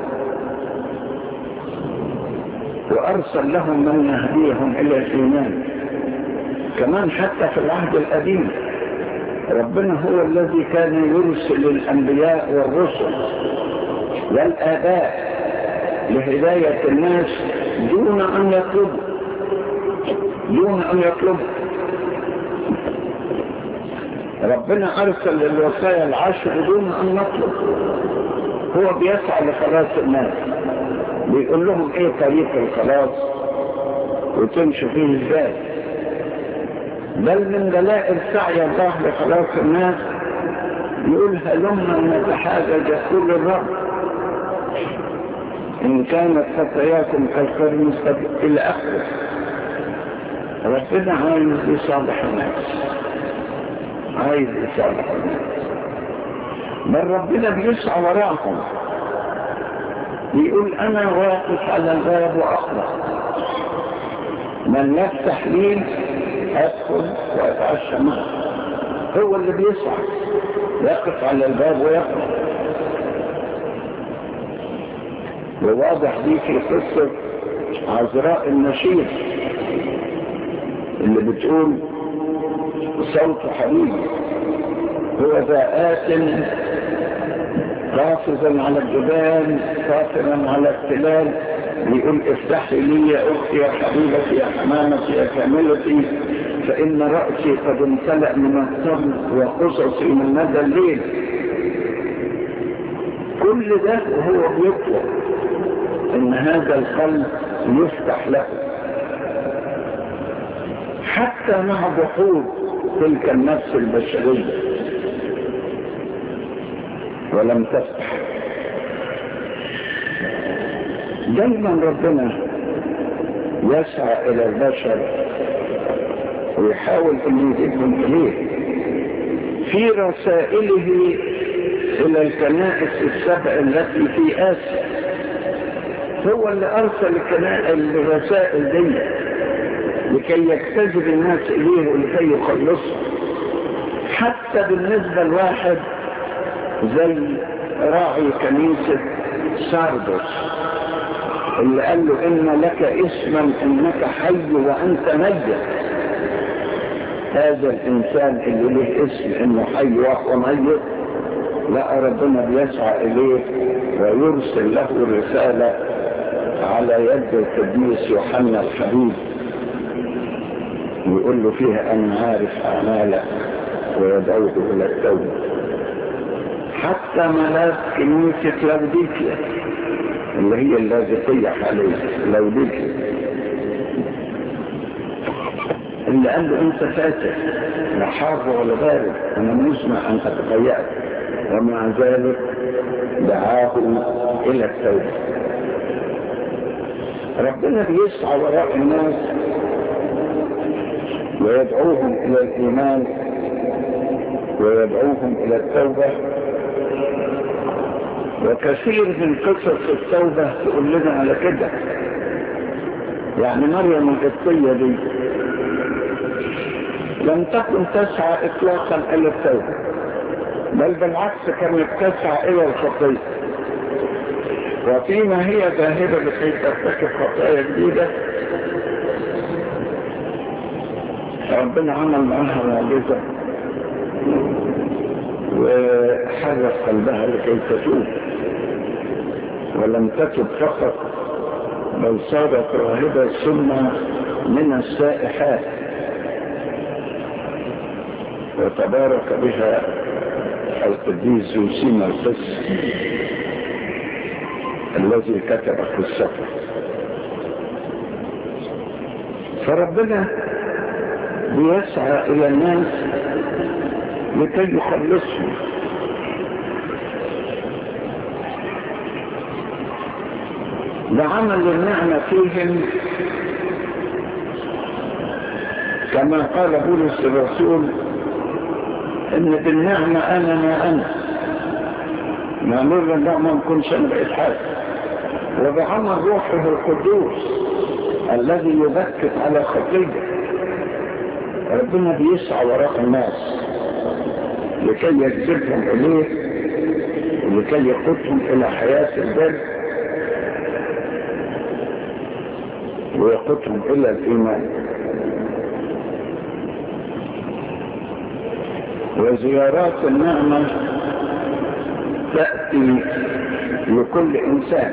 وارسل لهم من يهديهم الى الايمان. كمان حتى في العهد القديم ربنا هو الذي كان يرسل الانبياء والرسل والاباء لهداية الناس دون ان يطلبوا دون ان يطلبوا ربنا ارسل الوصايا العشر دون ان نطلب. هو بيسعى لخلاص الناس، بيقول لهم ايه طريق الخلاص وتمشي فيه ازاي. بل من دلائل سعي الله لخلاص الناس يقول هلما نتحاجج كل الرب ان كانت خطاياكم كالقرن الى اخره. ربنا عايز يصالح الناس، عايز يصالح الناس، بل ربنا بيسعى وراءهم بيقول أنا واقف على الباب وأقرأ، من يفتح لي أدخل وأتعشى معه. هو اللي بيسعى يقف على الباب ويقرأ. وواضح دي في قصة عذراء النشيد اللي بتقول صوت حبيبي هو ذا آت قافزا على الجبال قافلا على التلال، بيقول افتحي لي يا اختي يا حبيبتي يا حمامتي يا كاملتي، فان رأسي قد امتلأ من الصبر وقصصي من مدى الليل. كل ده وهو بيطلب ان هذا القلب يفتح له، حتى مع جحود تلك النفس البشرية ولم تفتح. دايما ربنا يسعى الى البشر ويحاول ان يجيبهم اليه. في رسائله الى الكنائس السبع التي في اسيا هو اللي ارسل الرسائل دي لكي يجتذب الناس اليه ولكي يخلصهم. حتى بالنسبه لواحد زي راعي كنيسه ساردس اللي قال له ان لك اسما انك حي وانت ميت، هذا الانسان اللي له اسم انه حي وهو ميت لا ربنا بيسعى اليه ويرسل له الرساله على يد القديس يوحنا الحبيب ويقول له فيها انا عارف اعمالك ويدعوه الى التوبه. حتى ملاك كنيسه لوديكيا اللي هي اللاذقية حاليا لوديكيا اللي قال له انت فاتح لا حار ولا بارد انا مسمع ان اتغيرت، ومع ذلك دعاه الى التوبه. ربنا بيسعى وراء الناس ويدعوهم الى الايمان ويدعوهم الى التوبه. وكثير من قصص التوبة تقول لنا على كده. يعني مريم القبطية دي لم تكن تسعى اطلاقا الى التوبة، بل بالعكس كانت تسعى الى الخطية، وفيما هي ذاهبة لكي ترتكب خطايا جديدة ربنا عمل معها معجزة وحرك قلبها لكي تتوب، ولم تتب فقط بل صارت راهبة ثم من السائحات، وتبارك بها القديس زوسيما القس الذي كتب قصته. فربنا بيسعى الى الناس لكي يخلصهم. لعمل النعمة فيهم كما قال بولس الرسول ان بالنعمة انا ما انا نعمل النعمة نكون شمل إلحاد. وبعمل روحه القدوس الذي يبكت على خطيئة ربنا بيسعى وراء الناس لكي يجذبهم اليه ولكي يقودهم الى حياة البر ويقودهم الى الايمان. وزيارات النعمة تأتي لكل انسان،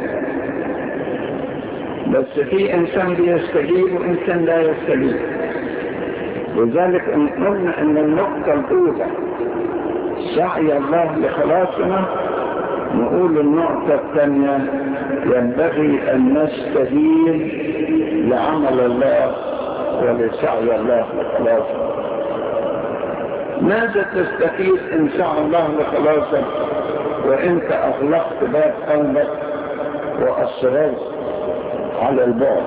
بس في انسان بيستجيب وانسان لا يستجيب. لذلك قلنا ان النقطة الاولى سعي الله لخلاصنا، نقول النقطة الثانية ينبغي ان نستجيب لعمل الله ولسعي الله لخلاصنا. ماذا تستفيد ان سعى الله لخلاصك وانت اغلقت باب قلبك واصررت على البعد؟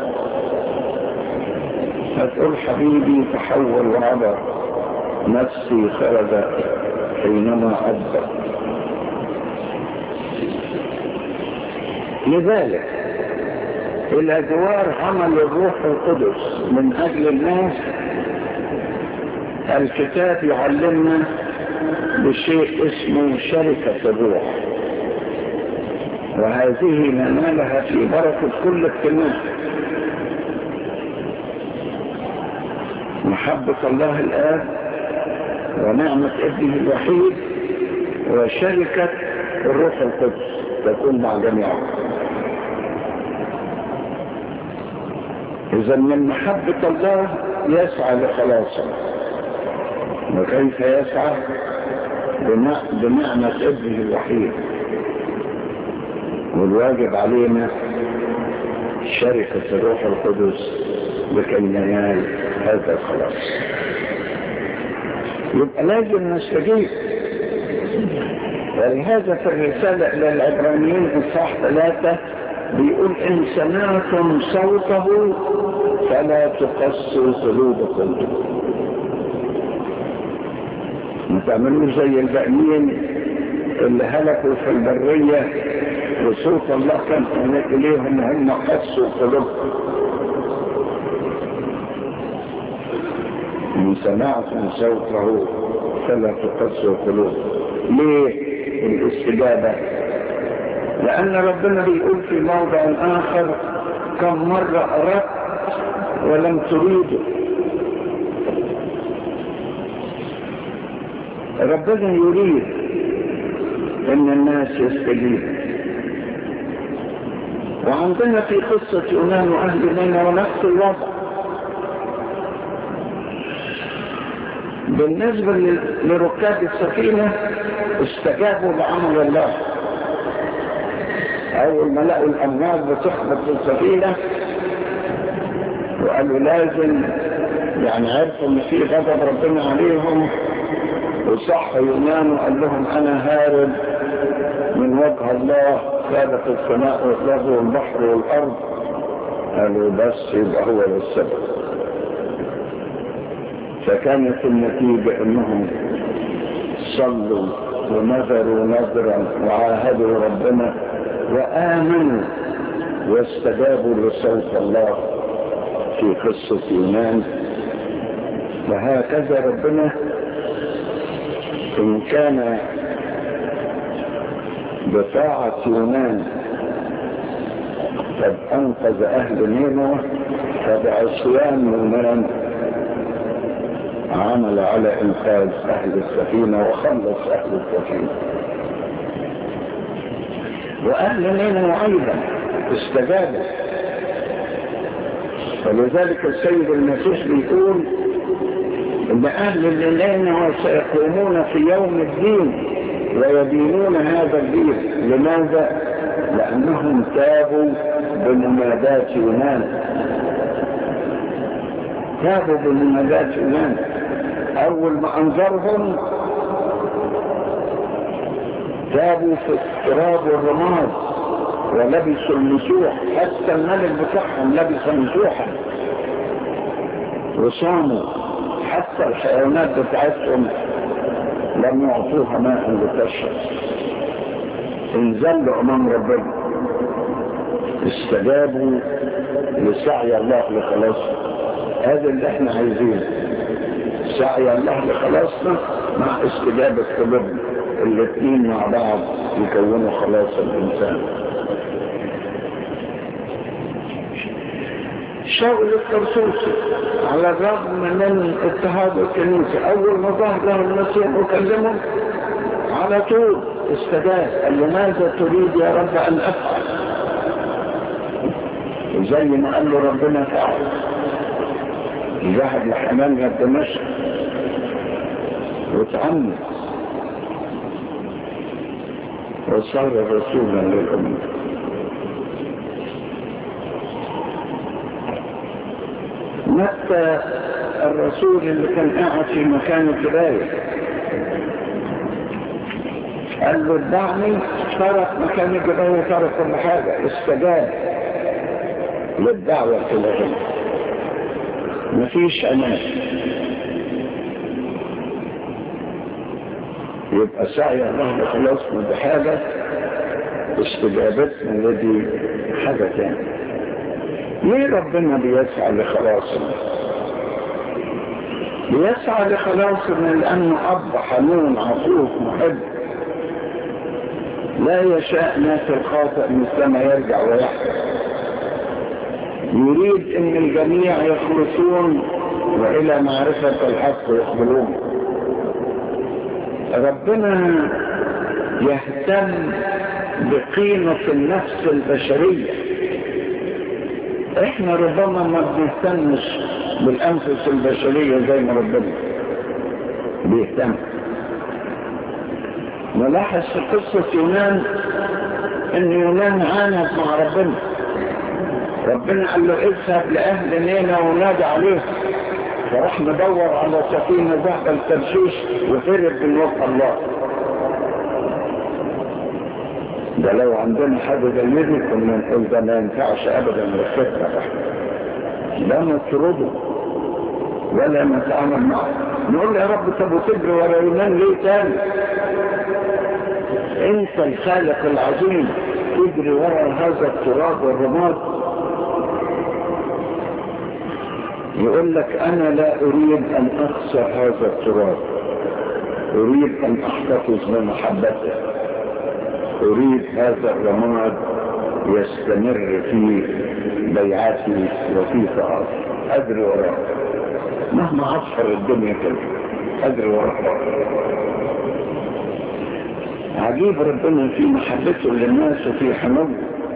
هتقول حبيبي تحول وعبر، نفسي خرجت حينما أدبر. لذلك إلى جوار عمل الروح القدس من أجل الناس، الكتاب يعلمنا بشيء اسمه شركة الروح، وهذه ننالها في بركة كل اجتماع. محبة الله الآب ونعمة ابنه الوحيد وشركة الروح القدس تكون مع جميعهم. إذا من محبة الله يسعى لخلاصنا، وكيف يسعى؟ بنعمة ابنه الوحيد، والواجب علينا شركة الروح القدس لكي ننال هذا الخلاص. يبقى لازم نستجيب. ولهذا في الرسالة إلى العبرانيين إصحاح ثلاثة بيقول إن سمعتم صوته فلا تقسوا قلوبكم. ما تعملوش زي الباقيين اللي هلكوا في البرية وصوت الله كان إليهم هم قسوا قلوبهم. إن سمعتم صوته فلا تقسوا قلوبكم. ليه الاستجابة؟ لأن ربنا بيقول في موضع آخر كم مرة أردت ولم تريده. ربنا يريد أن الناس يستجيبوا. وعندنا في قصة يونان وأهل نينوى ونفس الوضع. بالنسبة لركاب السفينة استجابوا لعمل الله. أول ما لقوا الأمواج بتخبط في السفينة وقالوا لازم، يعني عرفوا ان في غضب ربنا عليهم، وصح يونان وقال لهم أنا هارب من وجه الله خالق السماء والأرض والبحر والأرض. قالوا بس يبقى هو السبب. فكانت النتيجة انهم صلوا ونذروا نذرا وعاهدوا ربنا وآمنوا واستجابوا لصوت الله في قصة يونان. وهكذا ربنا إن كان بطاعة يونان قد أنقذ أهل نينوى، فبعصيان يونان عمل على إنقاذ أهل السفينة وخلص أهل السفينة. وأهل نينوى أيضا استجابوا. فلذلك السيد المسيح بيقول إن أهل نينوى سيقومون في يوم الدين ويدينون هذا الدين. لماذا؟ لأنهم تابوا بمنادات يونان. تابوا بمنادات يونان. أول ما أنظرهم تابوا في التراب والرماد ولبسوا المسوح. حتى الملك بتاعهم لبس مسوحا وصاموا. حتى الحيوانات بتاعتهم لم يعطوها ماء لتشرب. انزلوا امام ربنا، استجابوا لسعي الله لخلاصنا. هذا اللي احنا عايزينه، سعي الله لخلاصنا مع استجابة قلوبنا. الاثنين مع بعض يكونوا خلاص الانسان. شاول الطرسوسي على الرغم من اضطهاد الكنيسة أول ما ظهر له المسيح وكلمه على طول استجاب. قال له ماذا تريد يا رب أن أفعل؟ وزي ما قال له ربنا فعل. ذهب لحمامها دمشق وتعمد وصار رسولا للأمة. متى الرسول اللي كان قاعد في مكان الكباية قال له ادعني، ترك مكان الكباية، ترك كل حاجة، استجاب للدعوة الإلهية. مفيش أمان. يبقى سعي الله لخلاصنا بحاجة استجابتنا الذي حاجة تانية. ليه ربنا بيسعى لخلاصنا؟ بيسعى لخلاصنا لأنه أب حنون عطوف محب، لا يشاء ناس الخاطئ مثلما يرجع ويحفظ. يريد ان الجميع يخلصون والى معرفة الحق يقبلون. ربنا يهتم بقيمة النفس البشرية. احنا ربما ما بنهتمش بالانفس البشرية زي ما ربنا بيهتم. نلاحظ في قصة يونان ان يونان عاند مع ربنا. ربنا قال له اذهب لأهل نينوى ونادي عليه، فراح ندور على سفينة ذهب الترشيش وهرب من وقت الله. ده لو عندنا حاجة زي دي كنا نقول ده ما ينفعش ابدا نركبها، لا نطرده ولا نتعامل معه. نقول يا رب طب وتجري ورا يونان ليه تاني؟ انت الخالق العظيم تجري ورا هذا التراب والرماد. يقول لك انا لا اريد ان اخسر هذا التراب، اريد ان احتفظ بمحبته، اريد هذا الرماد يستمر في بيعاتي وفي طاعتي. ادري وراه مهما عصفر الدنيا كده، ادري وراه. عجيب ربنا في محبته للناس وفي حنوه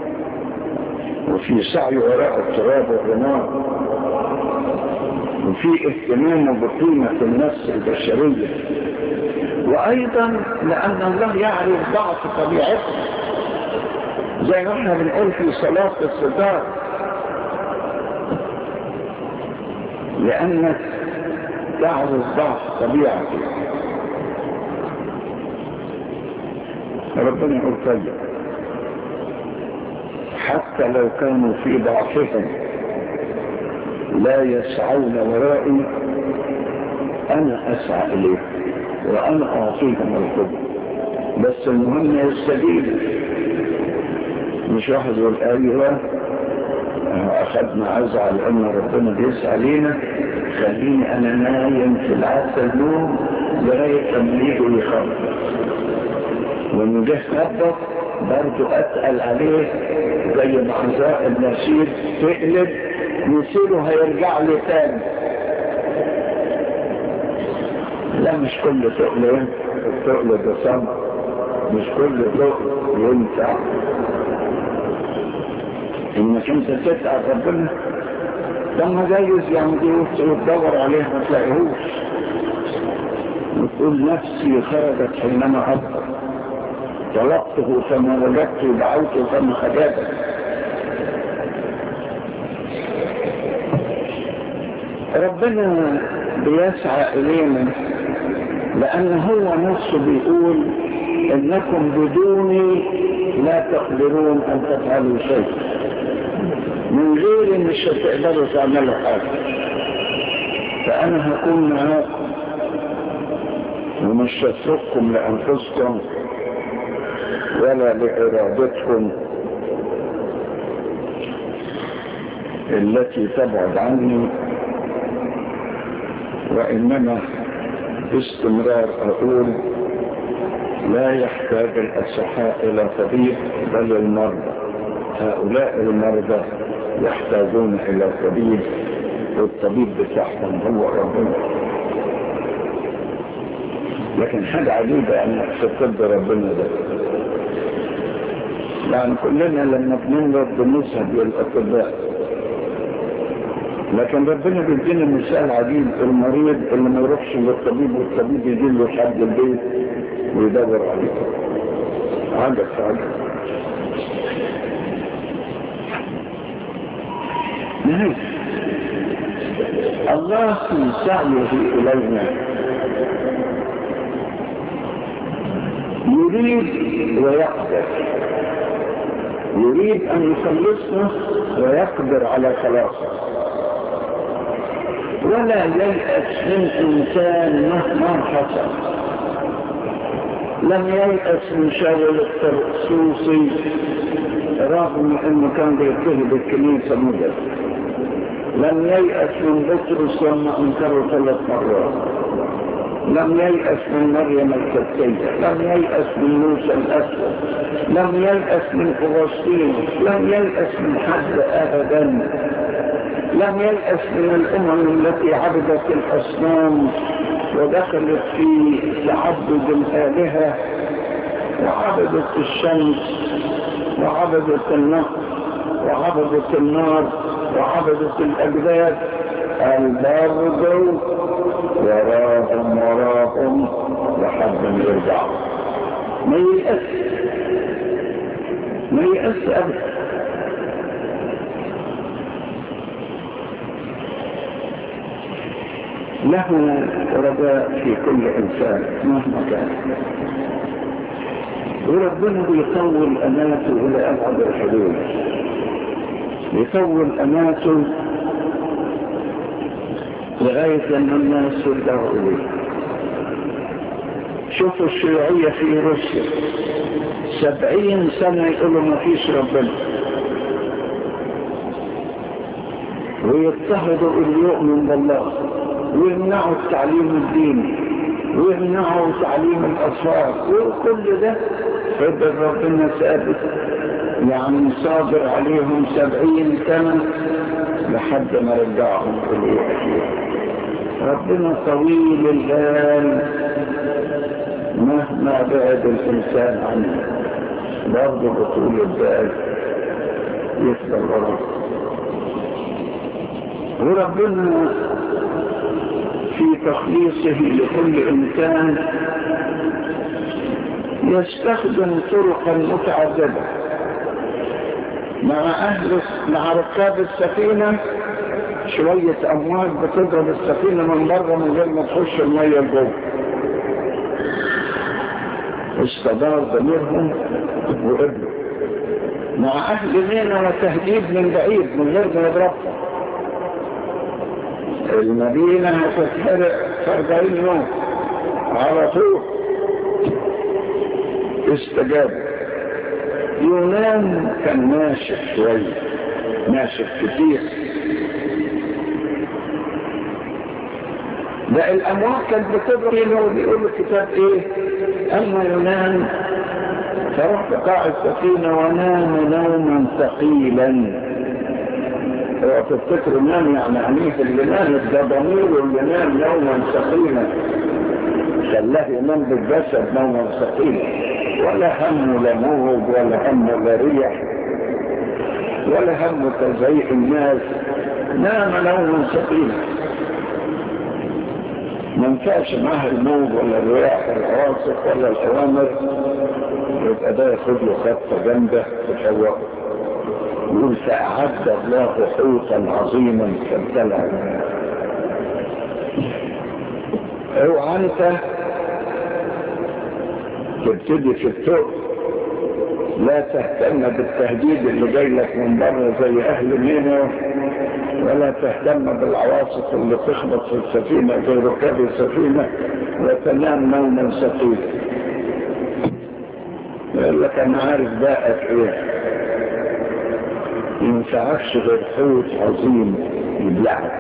وفي سعي وراء التراب والرماد وفي اهتمامه بقيمة النفس البشرية. وايضا لان الله يعرف ضعف طبيعتنا، زي ما احنا بنقول في صلاة الستار، لانك تعرف ضعف طبيعتك. ربنا يقول طيب حتى لو كانوا في ضعفهم لا يسعون ورائي، انا اسعى اليه وانا اعطيهم القدر. بس المهم يستجيب، مش واحد يقول ايوه اخذنا ازعل ان ربنا بيسعى لينا، خليني انا نايم في العسل نوم لغايه لما يجوا يخبط، ومن جه خبط برضه اتقل عليه زي ما عزاء النشيد تقلب يصيره هيرجع لي تاني. لا مش كل تقل التقل ده صم، مش كل تقل ينفع انك انت تسأل ربنا. لما جايز يعني وتدور عليه ما تلاقيهوش وتقول نفسي خرجت حينما أبقى، طلقته فما وجدته، دعوته فما أجابه. ربنا بيسعى إلينا لأن هو نفسه بيقول إنكم بدوني لا تقدرون أن تفعلوا شيء. من غير مش هتقدروا تعملوا حاجة، فأنا هكون معاكم ومش هترككم لأنفسكم ولا لإرادتكم التي تبعد عني، وإنما باستمرار أقول لا يحتاج الأصحاء إلى طبيب بل المرضى. هؤلاء المرضى يحتاجون إلى طبيب، والطبيب بتاعهم هو ربنا. لكن حاجة عجيبة أن تقد ربنا ده، يعني كلنا لما بنمرض بنذهب للأطباء، لكن ربنا بيدينا مثال عجيب، المريض اللي ما يروحش للطبيب والطبيب يجي له لحد البيت ويدور عليه. عجب عجب. نهاية الله في سعيه إلينا يريد ويقدر، يريد أن يخلصنا ويقدر على خلاصه، ولا ييأس من إنسان مهما حصل. لم ييأس من شاول الترسوسي رغم انه كان بيضطهد الكنيسة مدة. لم ييأس من بطرس لما انكره ثلاث مرات. لم ييأس من مريم القبطية. لم ييأس من موسى الأسود. لم ييأس من أغسطين. لم ييأس من حد أبدا. لم ييأس من الأمم التي عبدت الأصنام ودخلت في تعبد الآلهة وعبدت الشمس وعبدت النهر وعبدت النار وعبدت الأجداد. البرد وراهم وراهم لحد ما يرجعوا. ما ييأس ما ييأس أبدا. له رجاء في كل إنسان مهما كان، وربنا بيطول أماته إلى أبعد الحدود. يطول أماته لغاية أن الناس يرجعوا إليه. شوفوا الشيوعية في روسيا سبعين سنة يقولوا ما فيش ربنا، ويضطهدوا اللي يؤمن بالله، ويمنعوا التعليم الديني، ويمنعوا تعليم الأطفال، وكل ده فضل ربنا ثابت، يعني صابر عليهم سبعين سنة لحد ما رجعهم إليه. ربنا طويل البال مهما بعد الإنسان عنه، برضه بطول البال يفضل وراه. وربنا في تخليصه لكل إنسان يستخدم طرقا متعددة. مع أهل مع ركاب السفينة شوية أمواج بتضرب السفينة من بره من غير ما تخش المية جوه، استدار ضميرهم وقبلوا. مع أهل مينا وتهديد من بعيد من غير ما يضربهم، المدينة هتتحرق في أربعين يوم على طول، استجاب. يونان كان ناشف شوية، ناشف كتير. ده الأمواج كانت بتضرب له، وبيقول الكتاب إيه؟ أما يونان فراح بقاع السفينة ونام نوما ثقيلا. وتفتكروا نام يعني عنيف، اللي نام ده ضميره اللي نام نوما ثقيلا، خلاه ينام بالجسد نوما ثقيلا، ولا هم لا موج ولا هم لا ريح ولا هم تزعيق الناس، نام نوما ثقيلا. ما ينفعش معها الموج ولا الرياح ولا العواصف ولا الأوامر، يبقى ده ياخد له خطة جنبه تشوقه. يقول فأعد الله حوتا عظيما فابتلع. اوعى انت تبتدي في التوب، لا تهتم بالتهديد اللي جاي لك من بره زي اهل مينا، ولا تهتم بالعواصف اللي تخبط في السفينة زي ركاب السفينة، وتنام نوما ثقيلا. يقول لك انا عارف بقى ايه، ما تعرفش غير حوت عظيم يبلعك.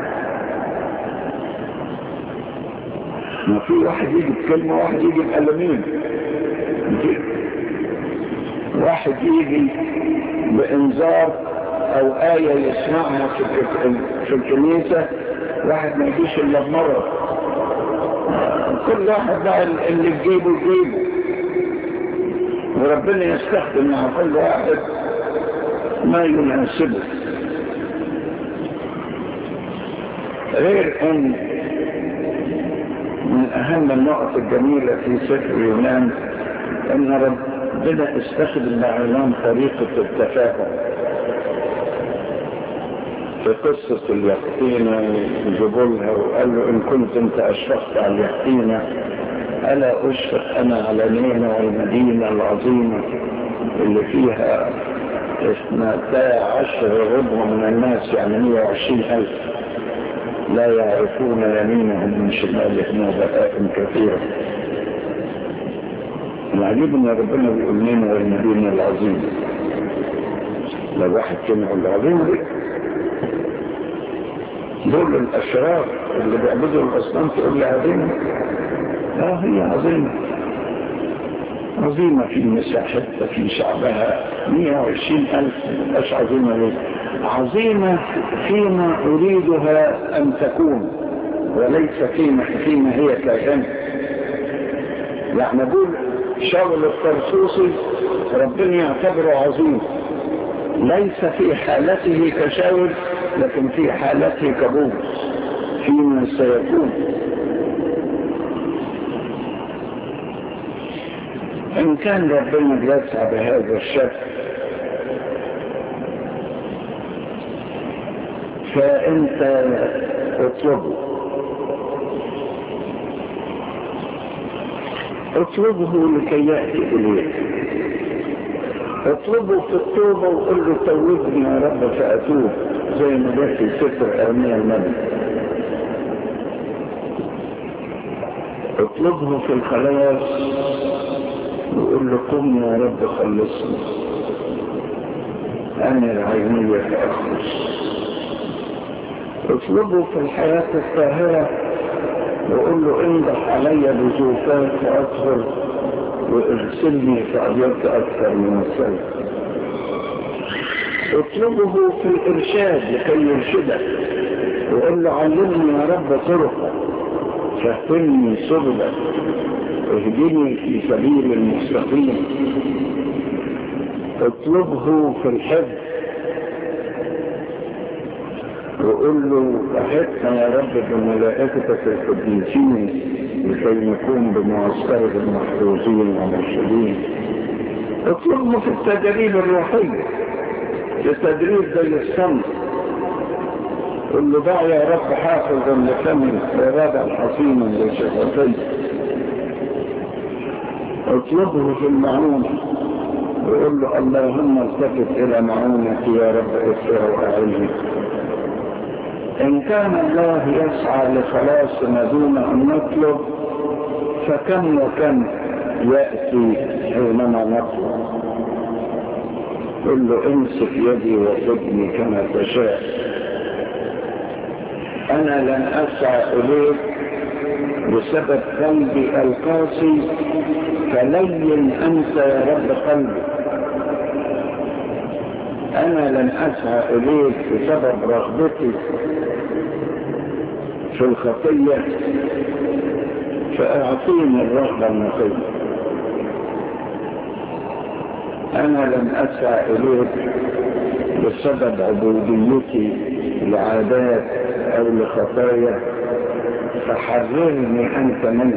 ما في واحد يجي بكلمة، واحد يجي بقلمين، واحد يجي بإنذار أو آية يسمعها في الكنيسة، واحد ما يجيش إلا بمرة. كل واحد بقى اللي تجيبه تجيبه، وربنا يستخدم مع كل واحد ما يناسبه. غير ان من اهم النقط الجميلة في سفر يونان ان ربنا استخدم مع يونان طريقة التفاهم. في قصة اليقطينة جبلها وقال له ان كنت انت اشفقت على اليقطينة الا اشفق انا على نينوى والمدينة العظيمة اللي فيها اثنتا عشر ربع من الناس، يعني مئة وعشرين ألف لا يعرفون يمينهم من شمالهم وبهائم كثيرة. العجيب ان ربنا بيقول لنا والمدينة العظيمة. لو واحد سمع العظيمة دي دول الاشرار اللي بيعبدوا الاصنام تقول لي عظيمة. اه هي عظيمة، عظيمة في مساحتها في شعبها مئة وعشرين ألف. مش عظيمة ليه؟ عظيمة فيما أريدها أن تكون وليس فيما, فيما هي كائنة. يعني نقول شغل الطرسوسي ربنا يعتبره عظيم ليس في حالته كشاول لكن في حالته كبوس فيما سيكون. إن كان ربنا بيسعى بهذا الشكل فأنت اطلبه اطلبه لكي يأتي إليك. اطلبه في التوبة وقل له توبني يا رب فأتوب زي ما ده في سفر أرميا النبي. اطلبه في الخلاص وقل له قم يا رب خلصني أنا العينية فأخلص. اطلبه في الحياة الطاهرة وقل له انضح علي بزوفات فأطهر وارسلني فأبيض أكثر من السلف. اطلبه في الإرشاد لكي يرشدك وقل له علمني يا رب طرقك فهمني سبلك اهدني في سبيل المستقيم. اطلبه في الحب وقل له أحدنا يا رب بملائكتك القديسين لكي نكون بمعسكر المحفوظين والمرشدين. اطلبه في التدريب الروحي التدريب زي الصمت. قل له دع يا رب حافظا لفمي ورابع حصينا لشفتي. اطلبه في المعونة وقل له اللهم التفت إلى معونتي يا رب اسرع وأعلم. إن كان الله يسعى لخلاصنا دون أن نطلب فكم وكم يأتي حينما نطلب. قل له امسك يدي وخذني كما تشاء. أنا لن أسعى إليك بسبب قلبي القاسي فلين أنت يا رب قلبي. أنا لن أسعى إليك بسبب رغبتي في الخطية فأعطيني الرغبة النقية. أنا لن أسعى إليك بسبب عبوديتي لعادات أو لخطايا فحررني أنت منه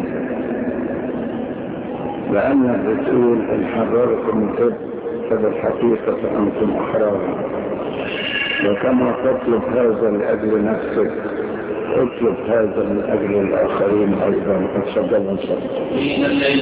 لأنك بتقول إن حرركم من الإبن فبالحقيقة أنتم أحرار. وكما تطلب هذا لأجل نفسك اطلب هذا من أجل الآخرين أيضا. أتفضل.